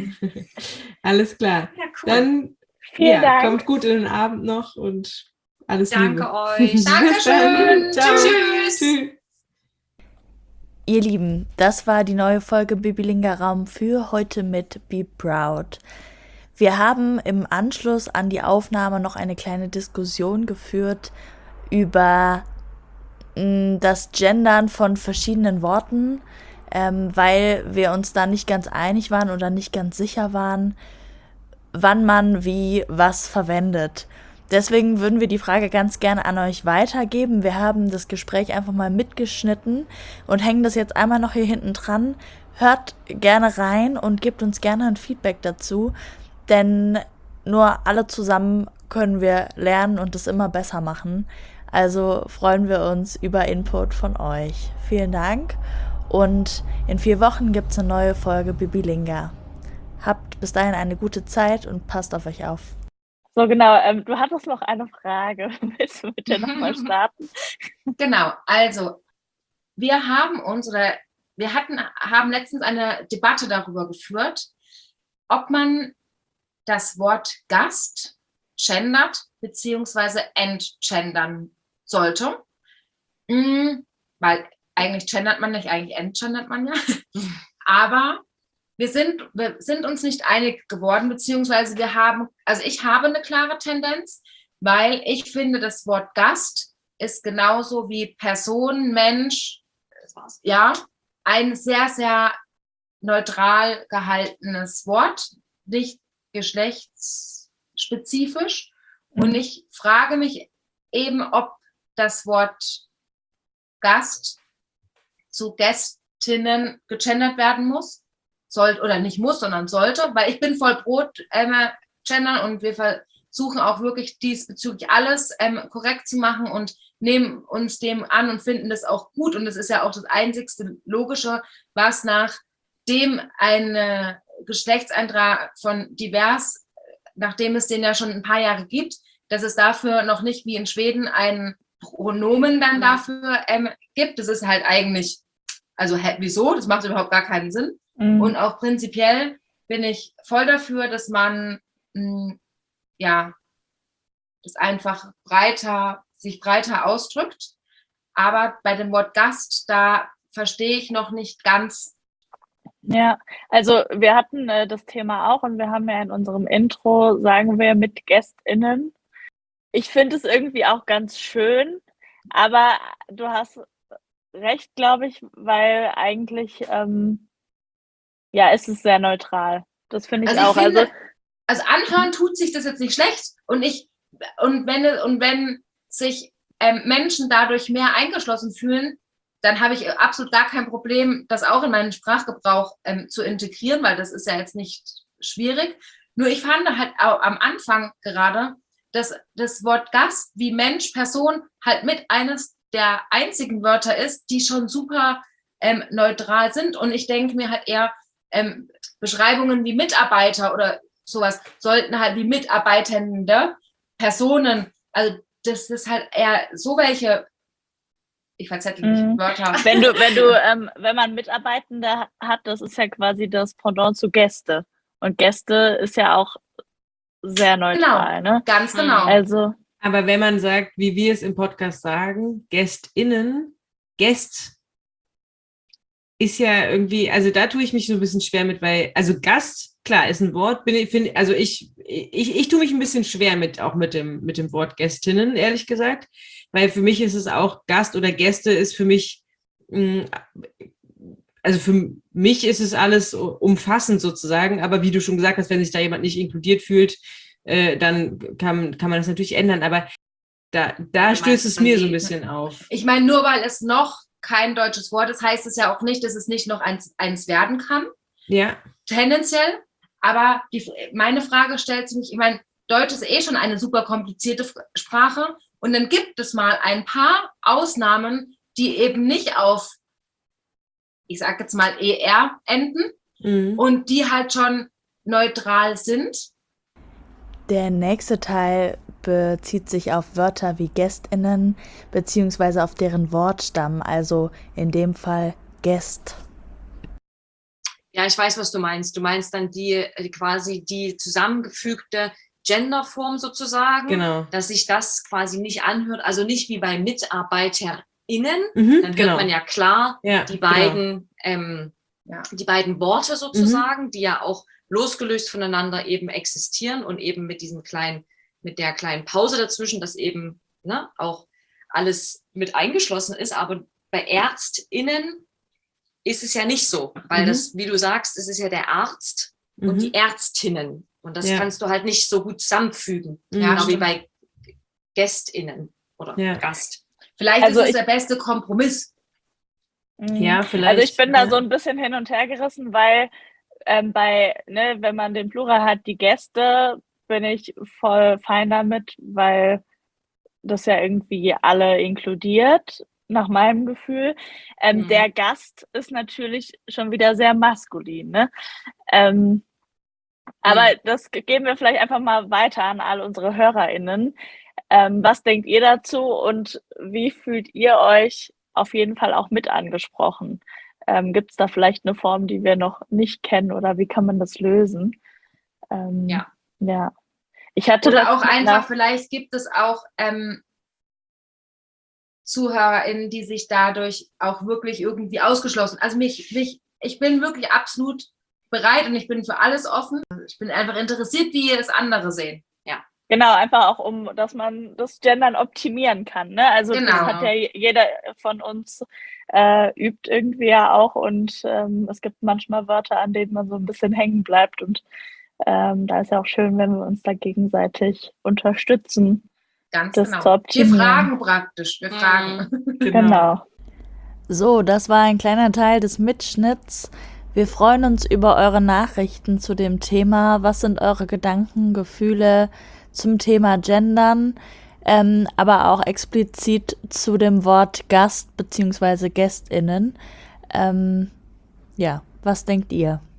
Alles klar. Ja, cool. Dann Vielen ja, Dank. kommt gut in den Abend noch und alles Danke Liebe. euch. Bis dann. Dankeschön. Ciao. Tschüss. Tschüss. Ihr Lieben, das war die neue Folge Bibilinga Raum für heute mit Be Proud. Wir haben im Anschluss an die Aufnahme noch eine kleine Diskussion geführt über mh, das Gendern von verschiedenen Worten, ähm, weil wir uns da nicht ganz einig waren oder nicht ganz sicher waren, wann man wie was verwendet. Deswegen würden wir die Frage ganz gerne an euch weitergeben. Wir haben das Gespräch einfach mal mitgeschnitten und hängen das jetzt einmal noch hier hinten dran. Hört gerne rein und gebt uns gerne ein Feedback dazu, denn nur alle zusammen können wir lernen und es immer besser machen. Also freuen wir uns über Input von euch. Vielen Dank und in vier Wochen gibt es eine neue Folge Bibilinga. Habt bis dahin eine gute Zeit und passt auf euch auf. So, genau. Ähm, du hattest noch eine Frage. Willst du bitte nochmal starten? Genau, also wir haben unsere, wir hatten, haben letztens eine Debatte darüber geführt, ob man das Wort Gast gendert bzw. entgendern sollte. Mhm, weil eigentlich gendert man nicht, eigentlich entgendert man ja. Aber wir sind, wir sind uns nicht einig geworden, beziehungsweise wir haben, also ich habe eine klare Tendenz, weil ich finde, das Wort Gast ist genauso wie Person, Mensch, Das war's. ja, ein sehr, sehr neutral gehaltenes Wort, nicht geschlechtsspezifisch. Und ich frage mich eben, ob das Wort Gast zu Gästinnen gegendert werden muss, sollte oder nicht muss, sondern sollte, weil ich bin voll pro ähm, gendern und wir versuchen auch wirklich diesbezüglich alles ähm, korrekt zu machen und nehmen uns dem an und finden das auch gut und das ist ja auch das einzigste Logische, was nachdem ein Geschlechtseintrag von divers, nachdem es den ja schon ein paar Jahre gibt, dass es dafür noch nicht wie in Schweden ein Pronomen dann dafür ähm, gibt. Das ist halt eigentlich, also hä, wieso? Das macht überhaupt gar keinen Sinn. Mhm. Und auch prinzipiell bin ich voll dafür, dass man mh, ja das einfach breiter, sich breiter ausdrückt. Aber bei dem Wort Gast, da verstehe ich noch nicht ganz. Ja, also wir hatten äh, das Thema auch und wir haben ja in unserem Intro, sagen wir, mit GästInnen. Ich finde es irgendwie auch ganz schön, aber du hast recht, glaube ich, weil eigentlich, ähm, ja, es ist sehr neutral. Das finde ich Also ich auch. finde, Also, also anhören tut sich das jetzt nicht schlecht. Und ich, und wenn, und wenn sich ähm, Menschen dadurch mehr eingeschlossen fühlen, dann habe ich absolut gar kein Problem, das auch in meinen Sprachgebrauch ähm, zu integrieren, weil das ist ja jetzt nicht schwierig. Nur ich fand halt auch am Anfang gerade, dass das Wort Gast wie Mensch, Person halt mit eines der einzigen Wörter ist, die schon super ähm, neutral sind. Und ich denke mir halt eher, ähm, Beschreibungen wie Mitarbeiter oder sowas sollten halt wie Mitarbeitende Personen, also das ist halt eher so welche, ich verzettel mich, Mhm. Wörter. wenn du, wenn du, ähm, wenn man Mitarbeitende hat, das ist ja quasi das Pendant zu Gäste. Und Gäste ist ja auch sehr neutral, ne? Ganz genau. Also, Aber wenn man sagt, wie wir es im Podcast sagen, GästInnen, Gäst ist ja irgendwie, also da tue ich mich so ein bisschen schwer mit, weil, also Gast, klar, ist ein Wort, bin ich, finde, also ich, ich, ich tue mich ein bisschen schwer mit, auch mit dem, mit dem Wort Gästinnen, ehrlich gesagt, weil für mich ist es auch, Gast oder Gäste ist für mich, mh, also für mich ist es alles umfassend sozusagen, aber wie du schon gesagt hast, wenn sich da jemand nicht inkludiert fühlt, äh, dann kann, kann man das natürlich ändern, aber da, da Du stößt meinst es von mir so die- ein bisschen auf. Ich meine, nur weil es noch kein deutsches Wort ist, heißt es ja auch nicht, dass es nicht noch eins, eins werden kann. Ja, Tendenziell. Aber die, meine Frage stellt sich, ich meine, Deutsch ist eh schon eine super komplizierte Sprache. Und dann gibt es mal ein paar Ausnahmen, die eben nicht auf, ich sage jetzt mal, E R enden mhm. und die halt schon neutral sind. Der nächste Teil bezieht sich auf Wörter wie GästInnen, beziehungsweise auf deren Wortstamm, also in dem Fall Gäst. Ja, ich weiß, was du meinst. Du meinst dann die die quasi die zusammengefügte Genderform sozusagen, Genau. dass sich das quasi nicht anhört, also nicht wie bei MitarbeiterInnen, Mhm, dann hört genau. man ja klar Ja, die genau. beiden, ähm, Ja. die beiden Worte sozusagen, die ja auch losgelöst voneinander eben existieren und eben mit diesem kleinen, mit der kleinen Pause dazwischen, dass eben ne, auch alles mit eingeschlossen ist. Aber bei ÄrztInnen ist es ja nicht so, weil Mhm. das, wie du sagst, es ist ja der Arzt und Mhm. die Ärztinnen. Und das Ja. kannst du halt nicht so gut zusammenfügen, Ja, genau wie stimmt. bei GästInnen oder Ja. Gast. Vielleicht Also ist es ich- der beste Kompromiss. mh, Ja, vielleicht. also ich bin da ja. so ein bisschen hin und her gerissen, weil ähm, bei, ne, wenn man den Plural hat, die Gäste, bin ich voll fein damit, weil das ja irgendwie alle inkludiert, nach meinem Gefühl. Ähm, Mhm. Der Gast ist natürlich schon wieder sehr maskulin, ne? Ähm, aber das geben wir vielleicht einfach mal weiter an all unsere HörerInnen. Ähm, was denkt ihr dazu und wie fühlt ihr euch auf jeden Fall auch mit angesprochen? Ähm, Gibt es da vielleicht eine Form, die wir noch nicht kennen oder wie kann man das lösen? Ähm, Ja. Ja. Ich hatte Oder das auch mit einfach, einer- vielleicht gibt es auch ähm, ZuhörerInnen, die sich dadurch auch wirklich irgendwie ausgeschlossen. Also mich, mich, ich bin wirklich absolut bereit und ich bin für alles offen. Ich bin einfach interessiert, wie es andere sehen. Genau, einfach auch um, dass man das Gendern optimieren kann. Ne? Also Genau. das hat ja jeder von uns äh, übt irgendwie ja auch und ähm, es gibt manchmal Wörter, an denen man so ein bisschen hängen bleibt und ähm, da ist ja auch schön, wenn wir uns da gegenseitig unterstützen. Ganz Das genau. zu Wir optimieren. fragen praktisch. Wir Mhm. fragen. Genau. So, das war ein kleiner Teil des Mitschnitts. Wir freuen uns über eure Nachrichten zu dem Thema. Was sind eure Gedanken, Gefühle zum Thema Gendern, ähm, aber auch explizit zu dem Wort Gast bzw. GästInnen. Ähm, ja, was denkt ihr?